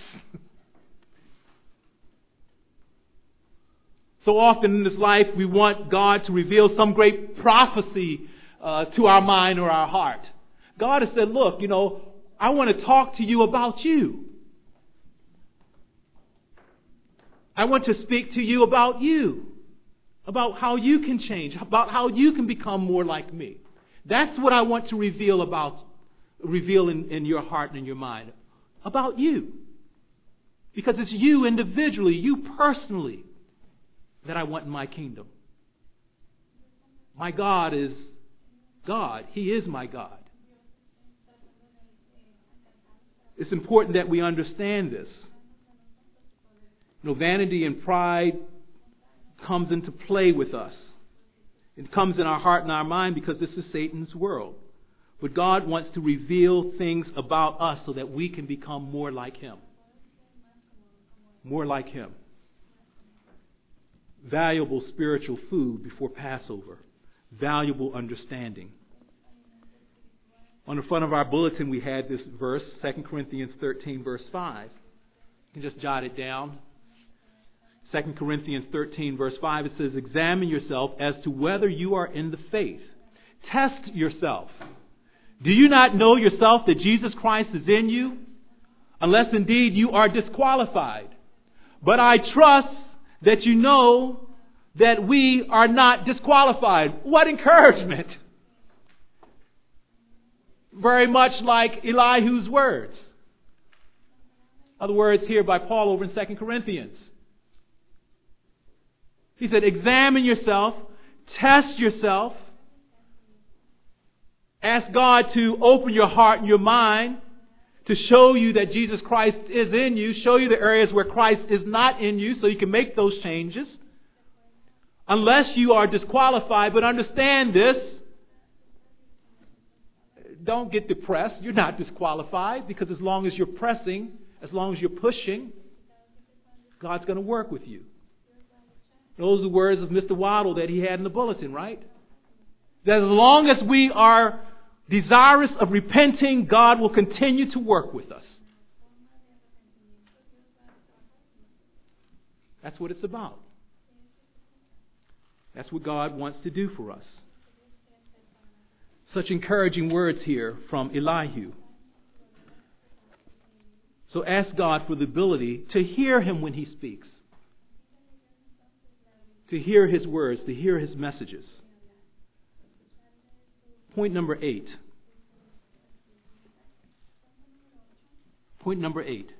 So often in this life, we want God to reveal some great prophecy to our mind or our heart. God has said, look, I want to talk to you about you. I want to speak to you, about how you can change, about how you can become more like me. That's what I want to reveal in your heart and in your mind, about you. Because it's you individually, you personally, that I want in my kingdom. My God is God. He is my God. It's important that we understand this. Vanity and pride comes into play with us. It comes in our heart and our mind because this is Satan's world. But God wants to reveal things about us so that we can become more like Him. More like Him. Valuable spiritual food before Passover. Valuable understanding. On the front of our bulletin we had this verse, 2 Corinthians 13 verse 5. You can just jot it down. 2 Corinthians 13 verse 5, it says, examine yourself as to whether you are in the faith. Test yourself. Do you not know yourself that Jesus Christ is in you? Unless indeed you are disqualified. But I trust that you know that we are not disqualified. What encouragement! Very much like Elihu's words. Other words here by Paul over in 2 Corinthians. He said, examine yourself, test yourself, ask God to open your heart and your mind to show you that Jesus Christ is in you, show you the areas where Christ is not in you so you can make those changes. Unless you are disqualified, but understand this, don't get depressed. You're not disqualified because as long as you're pressing, as long as you're pushing, God's going to work with you. Those are the words of Mr. Waddle that he had in the bulletin, right? That as long as we are desirous of repenting, God will continue to work with us. That's what it's about. That's what God wants to do for us. Such encouraging words here from Elihu. So ask God for the ability to hear Him when He speaks. To hear His words, to hear His messages. Point number 8. Point number 8.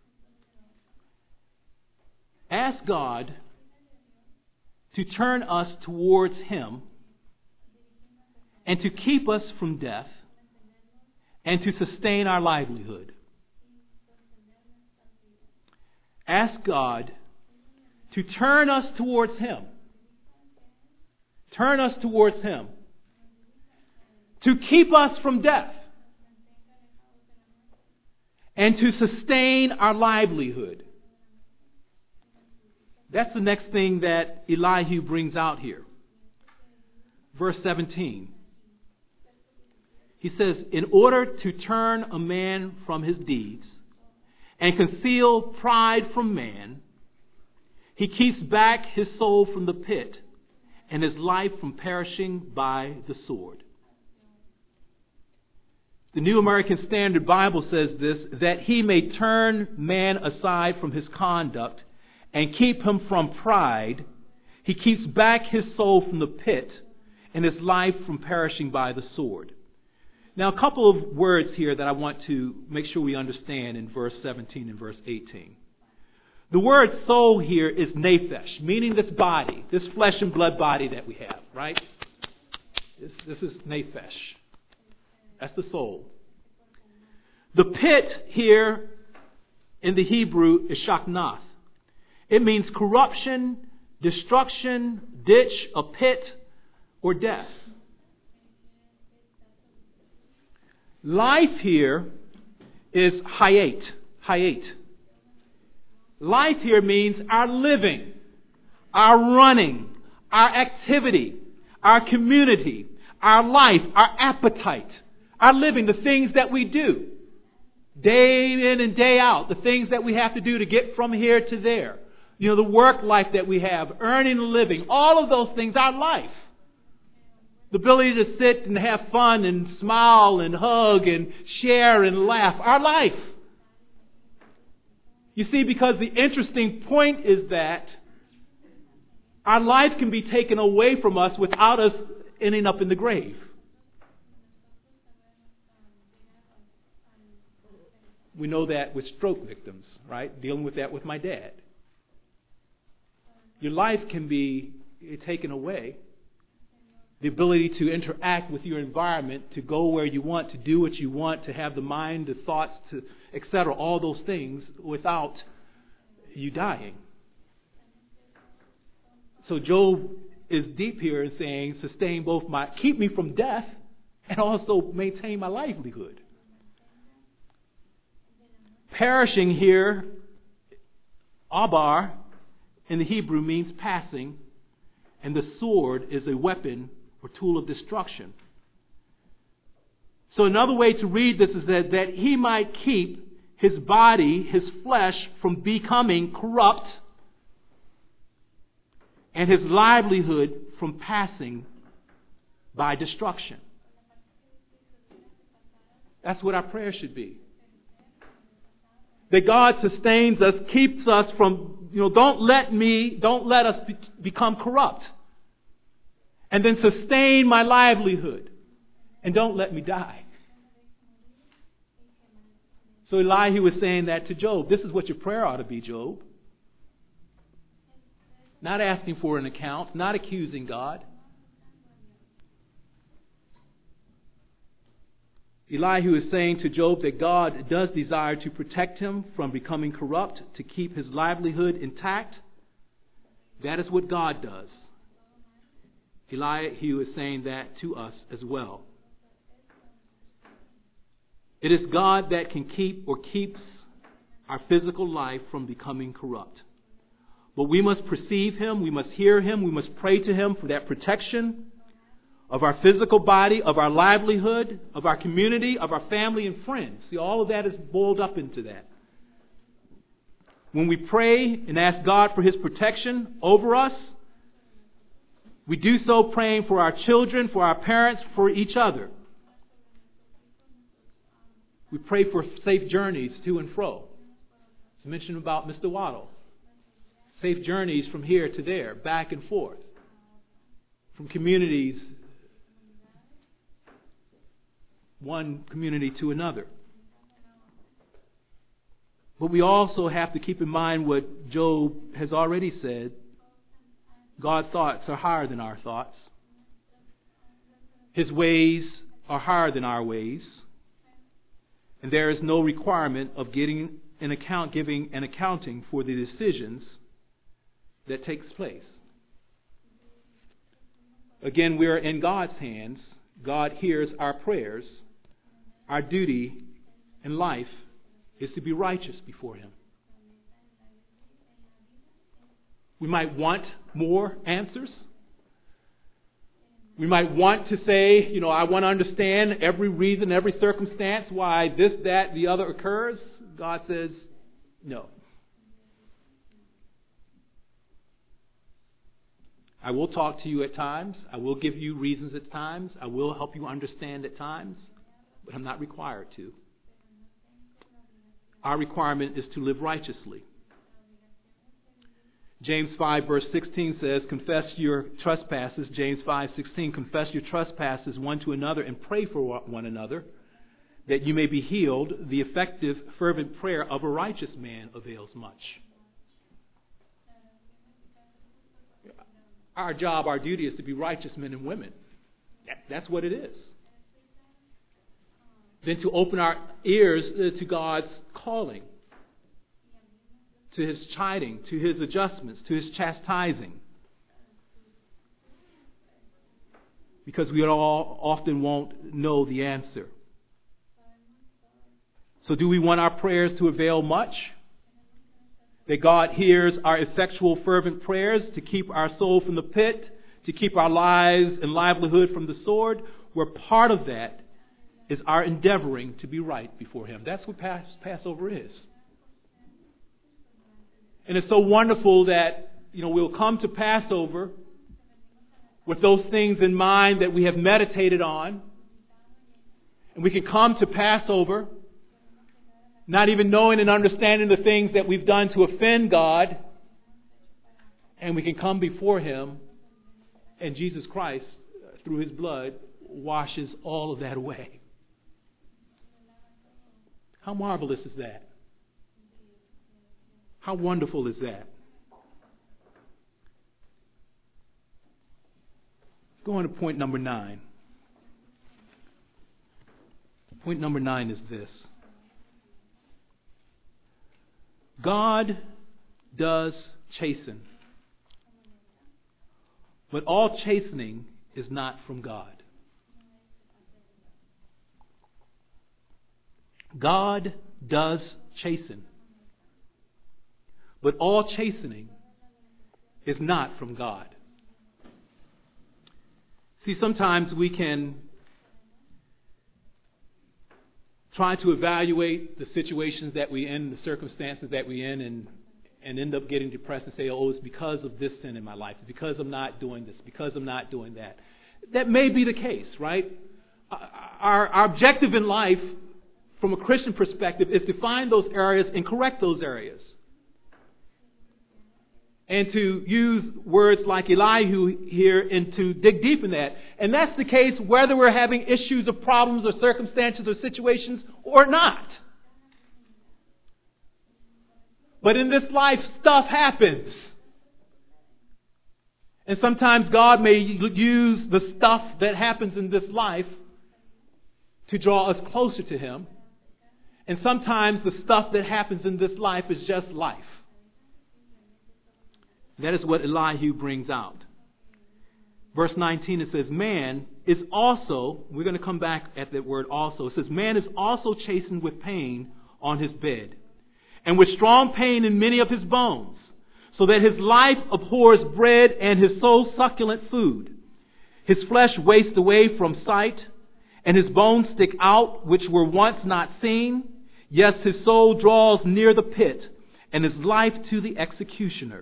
Ask God to turn us towards Him and to keep us from death and to sustain our livelihood. Ask God to turn us towards Him. Turn us towards Him. To keep us from death. And to sustain our livelihood. That's the next thing that Elihu brings out here. Verse 17. He says, in order to turn a man from his deeds and conceal pride from man, He keeps back his soul from the pit and his life from perishing by the sword. The New American Standard Bible says this, that He may turn man aside from his conduct and keep him from pride. He keeps back his soul from the pit and his life from perishing by the sword. Now, a couple of words here that I want to make sure we understand in verse 17 and verse 18. The word soul here is nephesh, meaning this body, this flesh and blood body that we have, right? This is nephesh. That's the soul. The pit here in the Hebrew is shaknath. It means corruption, destruction, ditch, a pit, or death. Life here is hayat. Hayat. Life here means our living, our running, our activity, our community, our life, our appetite, our living, the things that we do. Day in and day out, the things that we have to do to get from here to there. You know, the work life that we have, earning a living, all of those things, our life. The ability to sit and have fun and smile and hug and share and laugh. Our life. You see, because the interesting point is that our life can be taken away from us without us ending up in the grave. We know that with stroke victims, right? Dealing with that with my dad. Your life can be taken away. The ability to interact with your environment, to go where you want, to do what you want, to have the mind, the thoughts, to etc., all those things without you dying. So Job is deep here in saying keep me from death and also maintain my livelihood. Perishing here, abar, in the Hebrew means passing, and the sword is a weapon or tool of destruction. So another way to read this is that he might keep his body, his flesh, from becoming corrupt, and his livelihood from passing by destruction. That's what our prayer should be. That God sustains us, keeps us from, don't let us become corrupt. And then sustain my livelihood. And don't let me die. So Elihu was saying that to Job. This is what your prayer ought to be, Job. Not asking for an account, not accusing God. Elihu is saying to Job that God does desire to protect him from becoming corrupt, to keep his livelihood intact. That is what God does. Elihu is saying that to us as well. It is God that can keep or keeps our physical life from becoming corrupt. But we must perceive Him, we must hear Him, we must pray to Him for that protection of our physical body, of our livelihood, of our community, of our family and friends. See, all of that is boiled up into that. When we pray and ask God for His protection over us, we do so praying for our children, for our parents, for each other. We pray for safe journeys to and fro. It's mentioned about Mr. Waddle. Safe journeys from here to there, back and forth. From communities, one community to another. But we also have to keep in mind what Job has already said. God's thoughts are higher than our thoughts. His ways are higher than our ways. And there is no requirement of giving an accounting for the decisions that takes place. Again, we are in God's hands. God hears our prayers. Our duty in life is to be righteous before Him. We might want more answers. We might want to say, I want to understand every reason, every circumstance why this, that, the other occurs. God says, no. I will talk to you at times. I will give you reasons at times. I will help you understand at times. But I'm not required to. Our requirement is to live righteously. James 5 verse 16 says, confess your trespasses. James 5:16, confess your trespasses one to another and pray for one another that you may be healed. The effective, fervent prayer of a righteous man avails much. Our job, our duty is to be righteous men and women. That's what it is. Then to open our ears to God's calling, to His chiding, to His adjustments, to His chastising. Because we all often won't know the answer. So do we want our prayers to avail much? That God hears our effectual, fervent prayers to keep our soul from the pit, to keep our lives and livelihood from the sword? Where part of that is our endeavoring to be right before Him. That's what Passover is. And it's so wonderful that, we'll come to Passover with those things in mind that we have meditated on. And we can come to Passover not even knowing and understanding the things that we've done to offend God. And we can come before Him, and Jesus Christ, through His blood, washes all of that away. How marvelous is that? How wonderful is that? Go on to point number 9. Point number 9 is this. God does chasten. But all chastening is not from God. God does chasten. But all chastening is not from God. See, sometimes we can try to evaluate the situations that we're in, the circumstances that we're in, and end up getting depressed and say, oh, it's because of this sin in my life. It's because I'm not doing this. Because I'm not doing that. That may be the case, right? Our objective in life, from a Christian perspective, is to find those areas and correct those areas. And to use words like Elihu here and to dig deep in that. And that's the case whether we're having issues or problems or circumstances or situations or not. But in this life, stuff happens. And sometimes God may use the stuff that happens in this life to draw us closer to Him. And sometimes the stuff that happens in this life is just life. That is what Elihu brings out. Verse 19, it says, man is also, we're going to come back at that word also. It says, man is also chastened with pain on his bed, and with strong pain in many of his bones, so that his life abhors bread and his soul succulent food. His flesh wastes away from sight, and his bones stick out, which were once not seen. Yes, his soul draws near the pit, and his life to the executioner.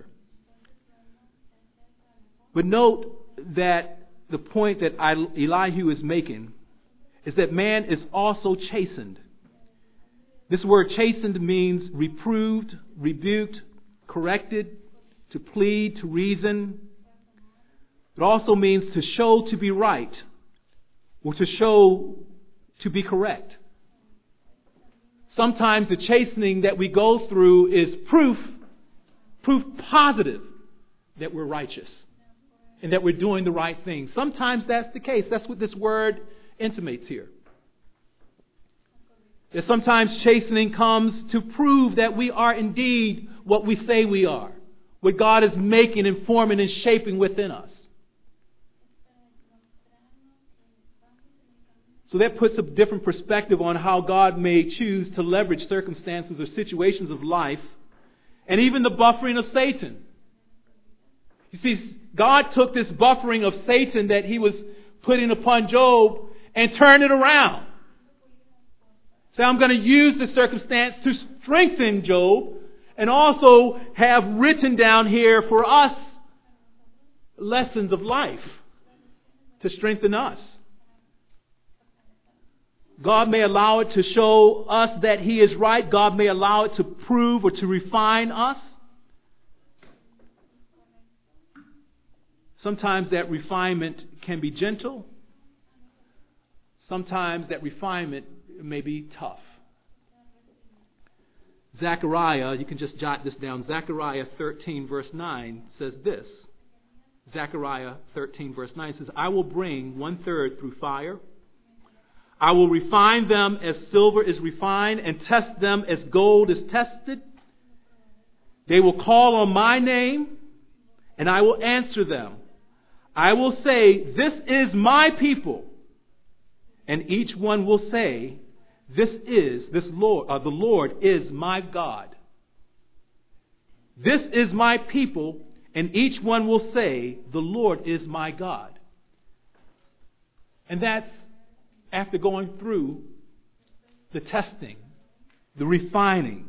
But note that the point that Elihu is making is that man is also chastened. This word chastened means reproved, rebuked, corrected, to plead, to reason. It also means to show to be right, or to show to be correct. Sometimes the chastening that we go through is proof positive that we're righteous and that we're doing the right thing. Sometimes that's the case. That's what this word intimates here. That sometimes chastening comes to prove that we are indeed what we say we are, what God is making and forming and shaping within us. So that puts a different perspective on how God may choose to leverage circumstances or situations of life, and even the buffering of Satan. You see, God took this buffering of Satan that He was putting upon Job and turned it around. So I'm going to use this circumstance to strengthen Job, and also have written down here for us lessons of life to strengthen us. God may allow it to show us that He is right. God may allow it to prove or to refine us. Sometimes that refinement can be gentle. Sometimes that refinement may be tough. Zechariah, you can just jot this down. Zechariah 13 verse 9 says this. Zechariah 13 verse 9 says, I will bring 1/3 through fire. I will refine them as silver is refined, and test them as gold is tested. They will call on my name, and I will answer them. I will say, this is my people. And each one will say, the Lord is my God. This is my people, and each one will say, the Lord is my God. And that's after going through the testing, the refining.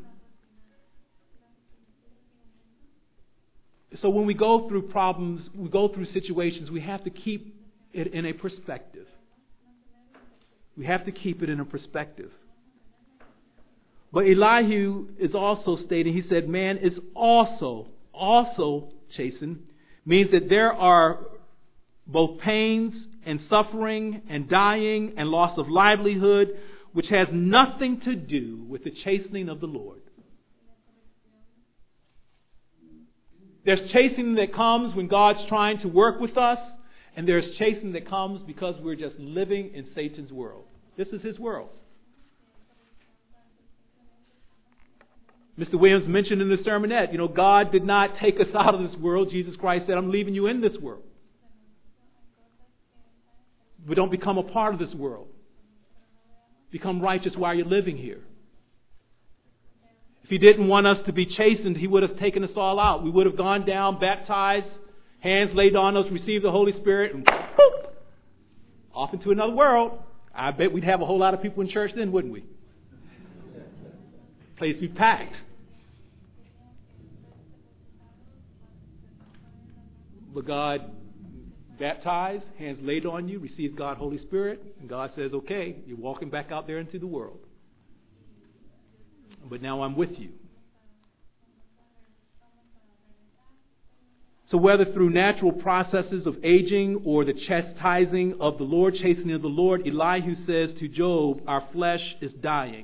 So when we go through problems, we go through situations, we have to keep it in a perspective. We have to keep it in a perspective. But Elihu is also stating, he said, man is also chastened, means that there are both pains and suffering and dying and loss of livelihood, which has nothing to do with the chastening of the Lord. There's chastening that comes when God's trying to work with us, and there's chastening that comes because we're just living in Satan's world. This is his world. Mr. Williams mentioned in the sermonette, God did not take us out of this world. Jesus Christ said, I'm leaving you in this world. But don't become a part of this world. Become righteous while you're living here. If He didn't want us to be chastened, He would have taken us all out. We would have gone down, baptized, hands laid on us, received the Holy Spirit, and whoop, off into another world. I bet we'd have a whole lot of people in church then, wouldn't we? Place would be packed. But God baptized, hands laid on you, received God's Holy Spirit, and God says, okay, you're walking back out there into the world. But now I'm with you. So whether through natural processes of aging or the chastising of the Lord, chastening of the Lord, Elihu says to Job, our flesh is dying.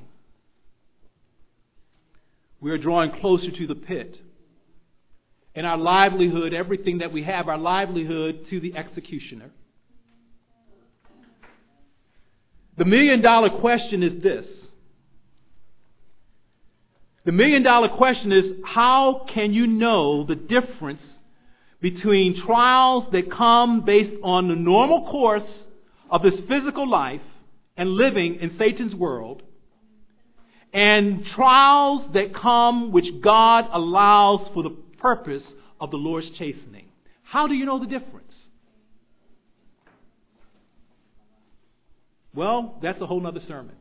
We are drawing closer to the pit. And our livelihood, everything that we have, our livelihood to the executioner. The $1 million question is this. The $1 million question is, how can you know the difference between trials that come based on the normal course of this physical life and living in Satan's world, and trials that come which God allows for the purpose of the Lord's chastening? How do you know the difference? Well, that's a whole other sermon.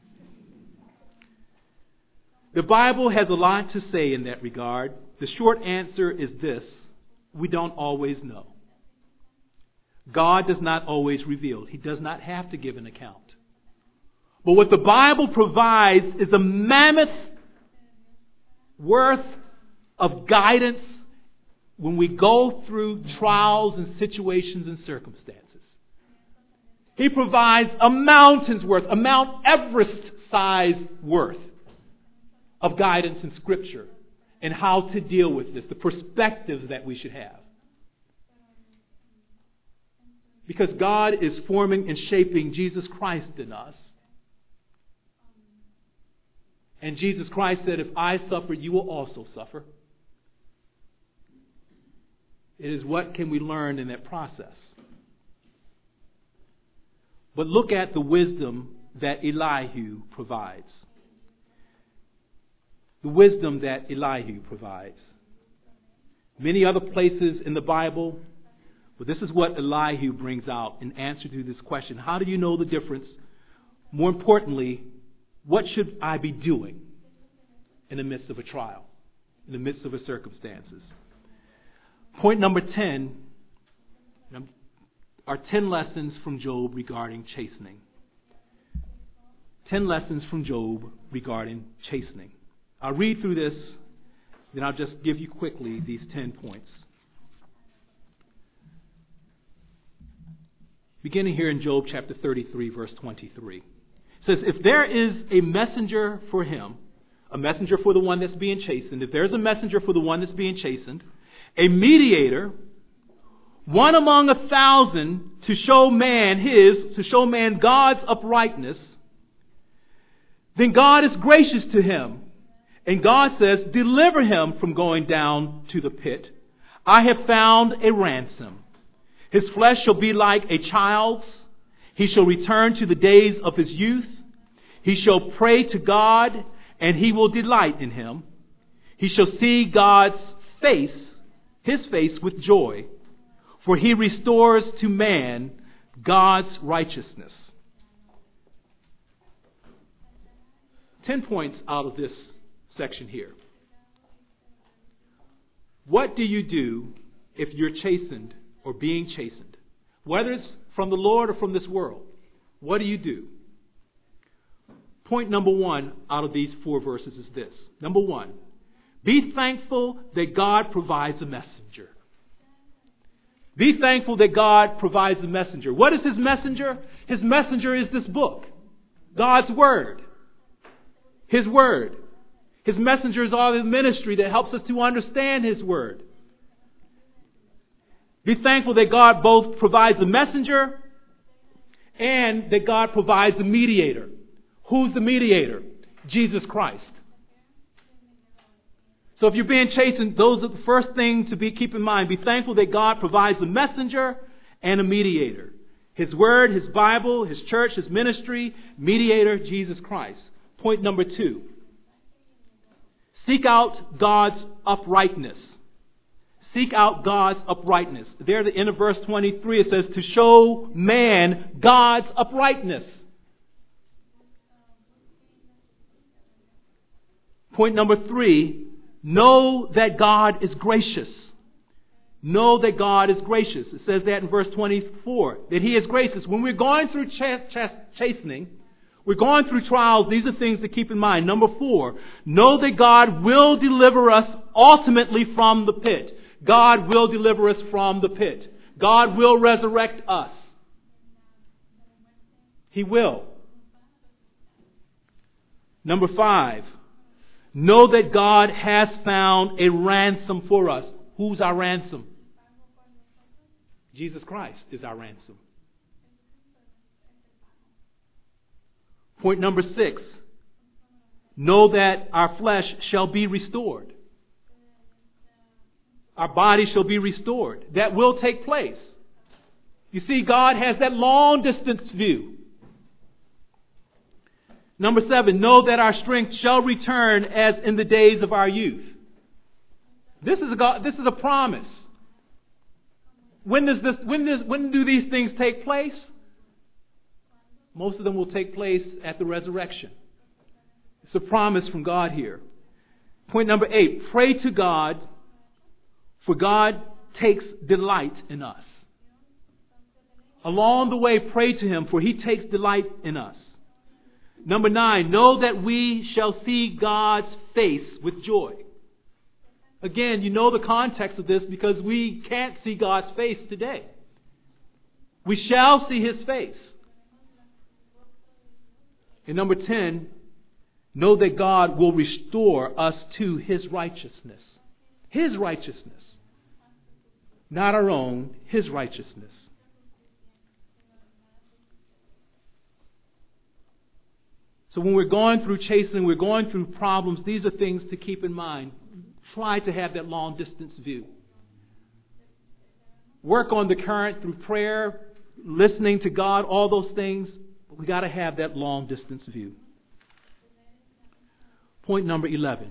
The Bible has a lot to say in that regard. The short answer is this: we don't always know. God does not always reveal. He does not have to give an account. But what the Bible provides is a mammoth worth of guidance when we go through trials and situations and circumstances. He provides a mountain's worth, a Mount Everest-sized worth of guidance in Scripture and how to deal with this, the perspectives that we should have. Because God is forming and shaping Jesus Christ in us. And Jesus Christ said, if I suffer, you will also suffer. It is what can we learn in that process. But look at the wisdom that Elihu provides. The wisdom that Elihu provides. Many other places in the Bible, but this is what Elihu brings out in answer to this question. How do you know the difference? More importantly, what should I be doing in the midst of a trial, in the midst of a circumstances? Point number 10 are 10 lessons from Job regarding chastening. 10 lessons from Job regarding chastening. I'll read through this, then I'll just give you quickly these 10 points. Beginning here in Job chapter 33, verse 23. It says, if there is a messenger for him, a messenger for the one that's being chastened, if there's a messenger for the one that's being chastened, a mediator, one among 1,000 to show man God's uprightness, then God is gracious to him. And God says, deliver him from going down to the pit. I have found a ransom. His flesh shall be like a child's. He shall return to the days of his youth. He shall pray to God, and he will delight in him. He shall see God's face, his face with joy, for he restores to man God's righteousness. 10 points out of this section here. What do you do if you're chastened or being chastened? Whether it's from the Lord or from this world, what do you do? Point number 1 out of these 4 verses is this. Number 1, be thankful that God provides a messenger. Be thankful that God provides a messenger. What is his messenger? His messenger is this book, God's Word. His Word. His messengers are the ministry that helps us to understand His Word. Be thankful that God both provides a messenger and that God provides a mediator. Who's the mediator? Jesus Christ. So if you're being chastened, those are the first things to keep in mind. Be thankful that God provides a messenger and a mediator. His Word, His Bible, His church, His ministry, mediator, Jesus Christ. Point number 2. Seek out God's uprightness. Seek out God's uprightness. There at the end of verse 23 it says to show man God's uprightness. Point number 3, know that God is gracious. Know that God is gracious. It says that in verse 24, that He is gracious. When we're going through chastening, we're going through trials, these are things to keep in mind. Number 4, know that God will deliver us ultimately from the pit. God will deliver us from the pit. God will resurrect us. He will. Number 5, know that God has found a ransom for us. Who's our ransom? Jesus Christ is our ransom. Point number 6, know that our flesh shall be restored. Our body shall be restored. That will take place. You see, God has that long distance view. Number 7, know that our strength shall return as in the days of our youth. This is a promise. When do these things take place? Most of them will take place at the resurrection. It's a promise from God here. Point number 8, pray to God, for God takes delight in us. Along the way, pray to Him, for He takes delight in us. Number 9, know that we shall see God's face with joy. Again, you know the context of this because we can't see God's face today. We shall see His face. And number 10, know that God will restore us to His righteousness. His righteousness. Not our own, His righteousness. So when we're going through chastening, we're going through problems, these are things to keep in mind. Try to have that long distance view. Work on the current through prayer, listening to God, all those things. But we got to have that long distance view. Point number 11.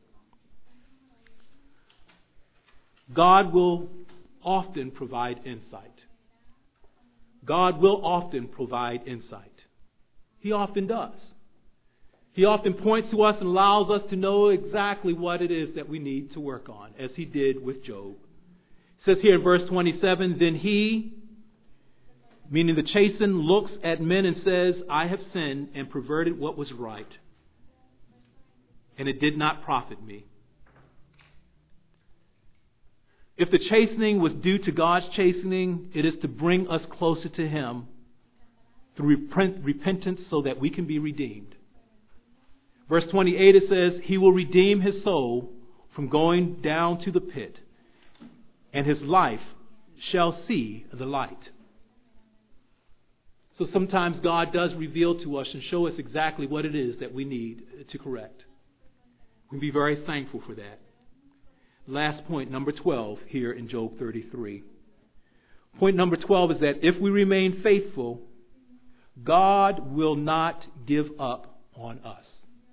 God will often provide insight. God will often provide insight. He often does. He often points to us and allows us to know exactly what it is that we need to work on, as He did with Job. It says here in verse 27, then He, meaning the chastened, looks at men and says, I have sinned and perverted what was right, and it did not profit me. If the chastening was due to God's chastening, it is to bring us closer to Him through repentance so that we can be redeemed. Verse 28, it says, He will redeem His soul from going down to the pit, and his life shall see the light. So sometimes God does reveal to us and show us exactly what it is that we need to correct. We can be very thankful for that. Last point, number 12, here in Job 33. Point number 12 is that if we remain faithful, God will not give up on us.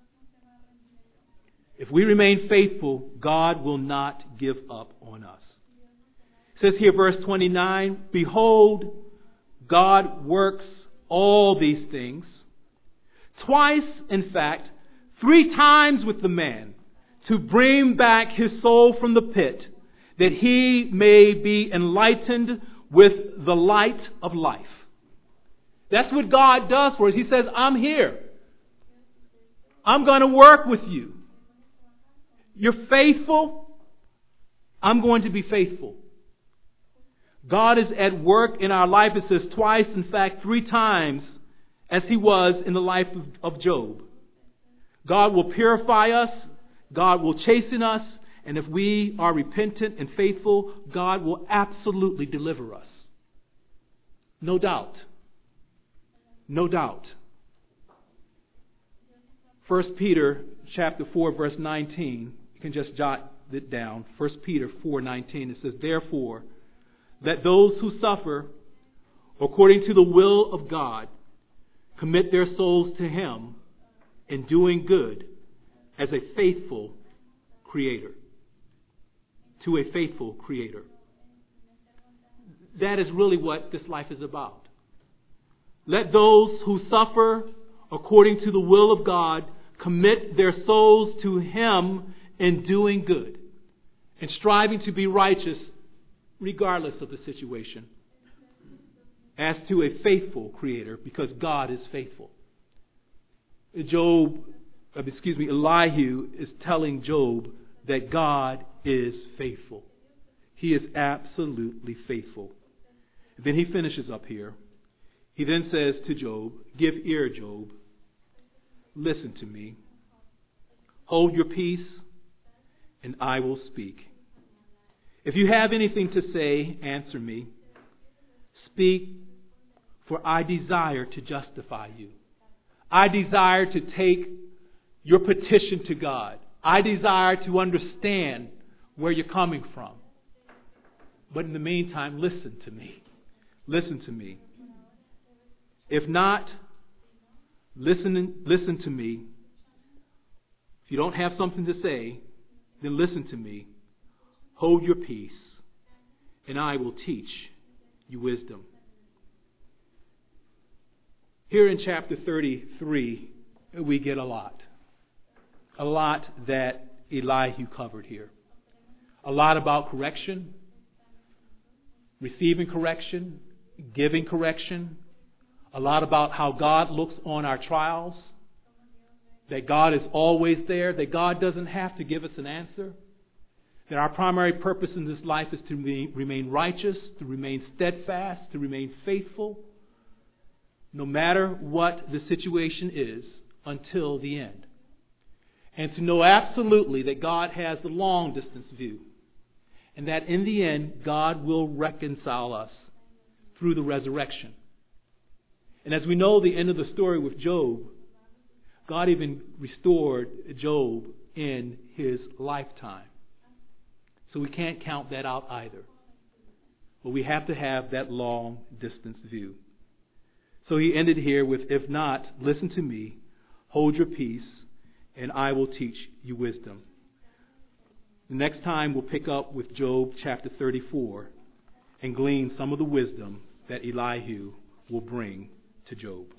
If we remain faithful, God will not give up on us. It says here, verse 29, Behold, God works all these things. Twice, in fact, 3 times with the man, to bring back his soul from the pit, that he may be enlightened with the light of life. That's what God does for us. He says, I'm here. I'm going to work with you. You're faithful. I'm going to be faithful. God is at work in our life, it says twice, in fact 3 times, as He was in the life of Job. God will purify us. God will chasten us. And if we are repentant and faithful, God will absolutely deliver us. No doubt. No doubt. 1 Peter chapter 4, verse 19. You can just jot it down. 1 Peter 4:19. It says, Therefore, let those who suffer according to the will of God, commit their souls to Him in doing good as a faithful Creator. To a faithful Creator. That is really what this life is about. Let those who suffer according to the will of God commit their souls to Him in doing good and striving to be righteous regardless of the situation, as to a faithful Creator, because God is faithful. Elihu is telling Job that God is faithful. He is absolutely faithful. And then he finishes up here. He then says to Job, "Give ear, Job. Listen to me. Hold your peace, and I will speak. If you have anything to say, answer me. Speak, for I desire to justify you. I desire to take your petition to God. I desire to understand where you're coming from. But in the meantime, listen to me. Listen to me. If not, listen to me. If you don't have something to say, then listen to me. Hold your peace, and I will teach you wisdom." Here in chapter 33, we get a lot. A lot that Elihu covered here. A lot about correction, receiving correction, giving correction. A lot about how God looks on our trials. That God is always there. That God doesn't have to give us an answer. That our primary purpose in this life is to remain righteous, to remain steadfast, to remain faithful, no matter what the situation is, until the end. And to know absolutely that God has the long distance view. And that in the end, God will reconcile us through the resurrection. And as we know the end of the story with Job, God even restored Job in his lifetime. So we can't count that out either. But we have to have that long distance view. So he ended here with, "If not, listen to me, hold your peace, and I will teach you wisdom." The next time we'll pick up with Job chapter 34 and glean some of the wisdom that Elihu will bring to Job.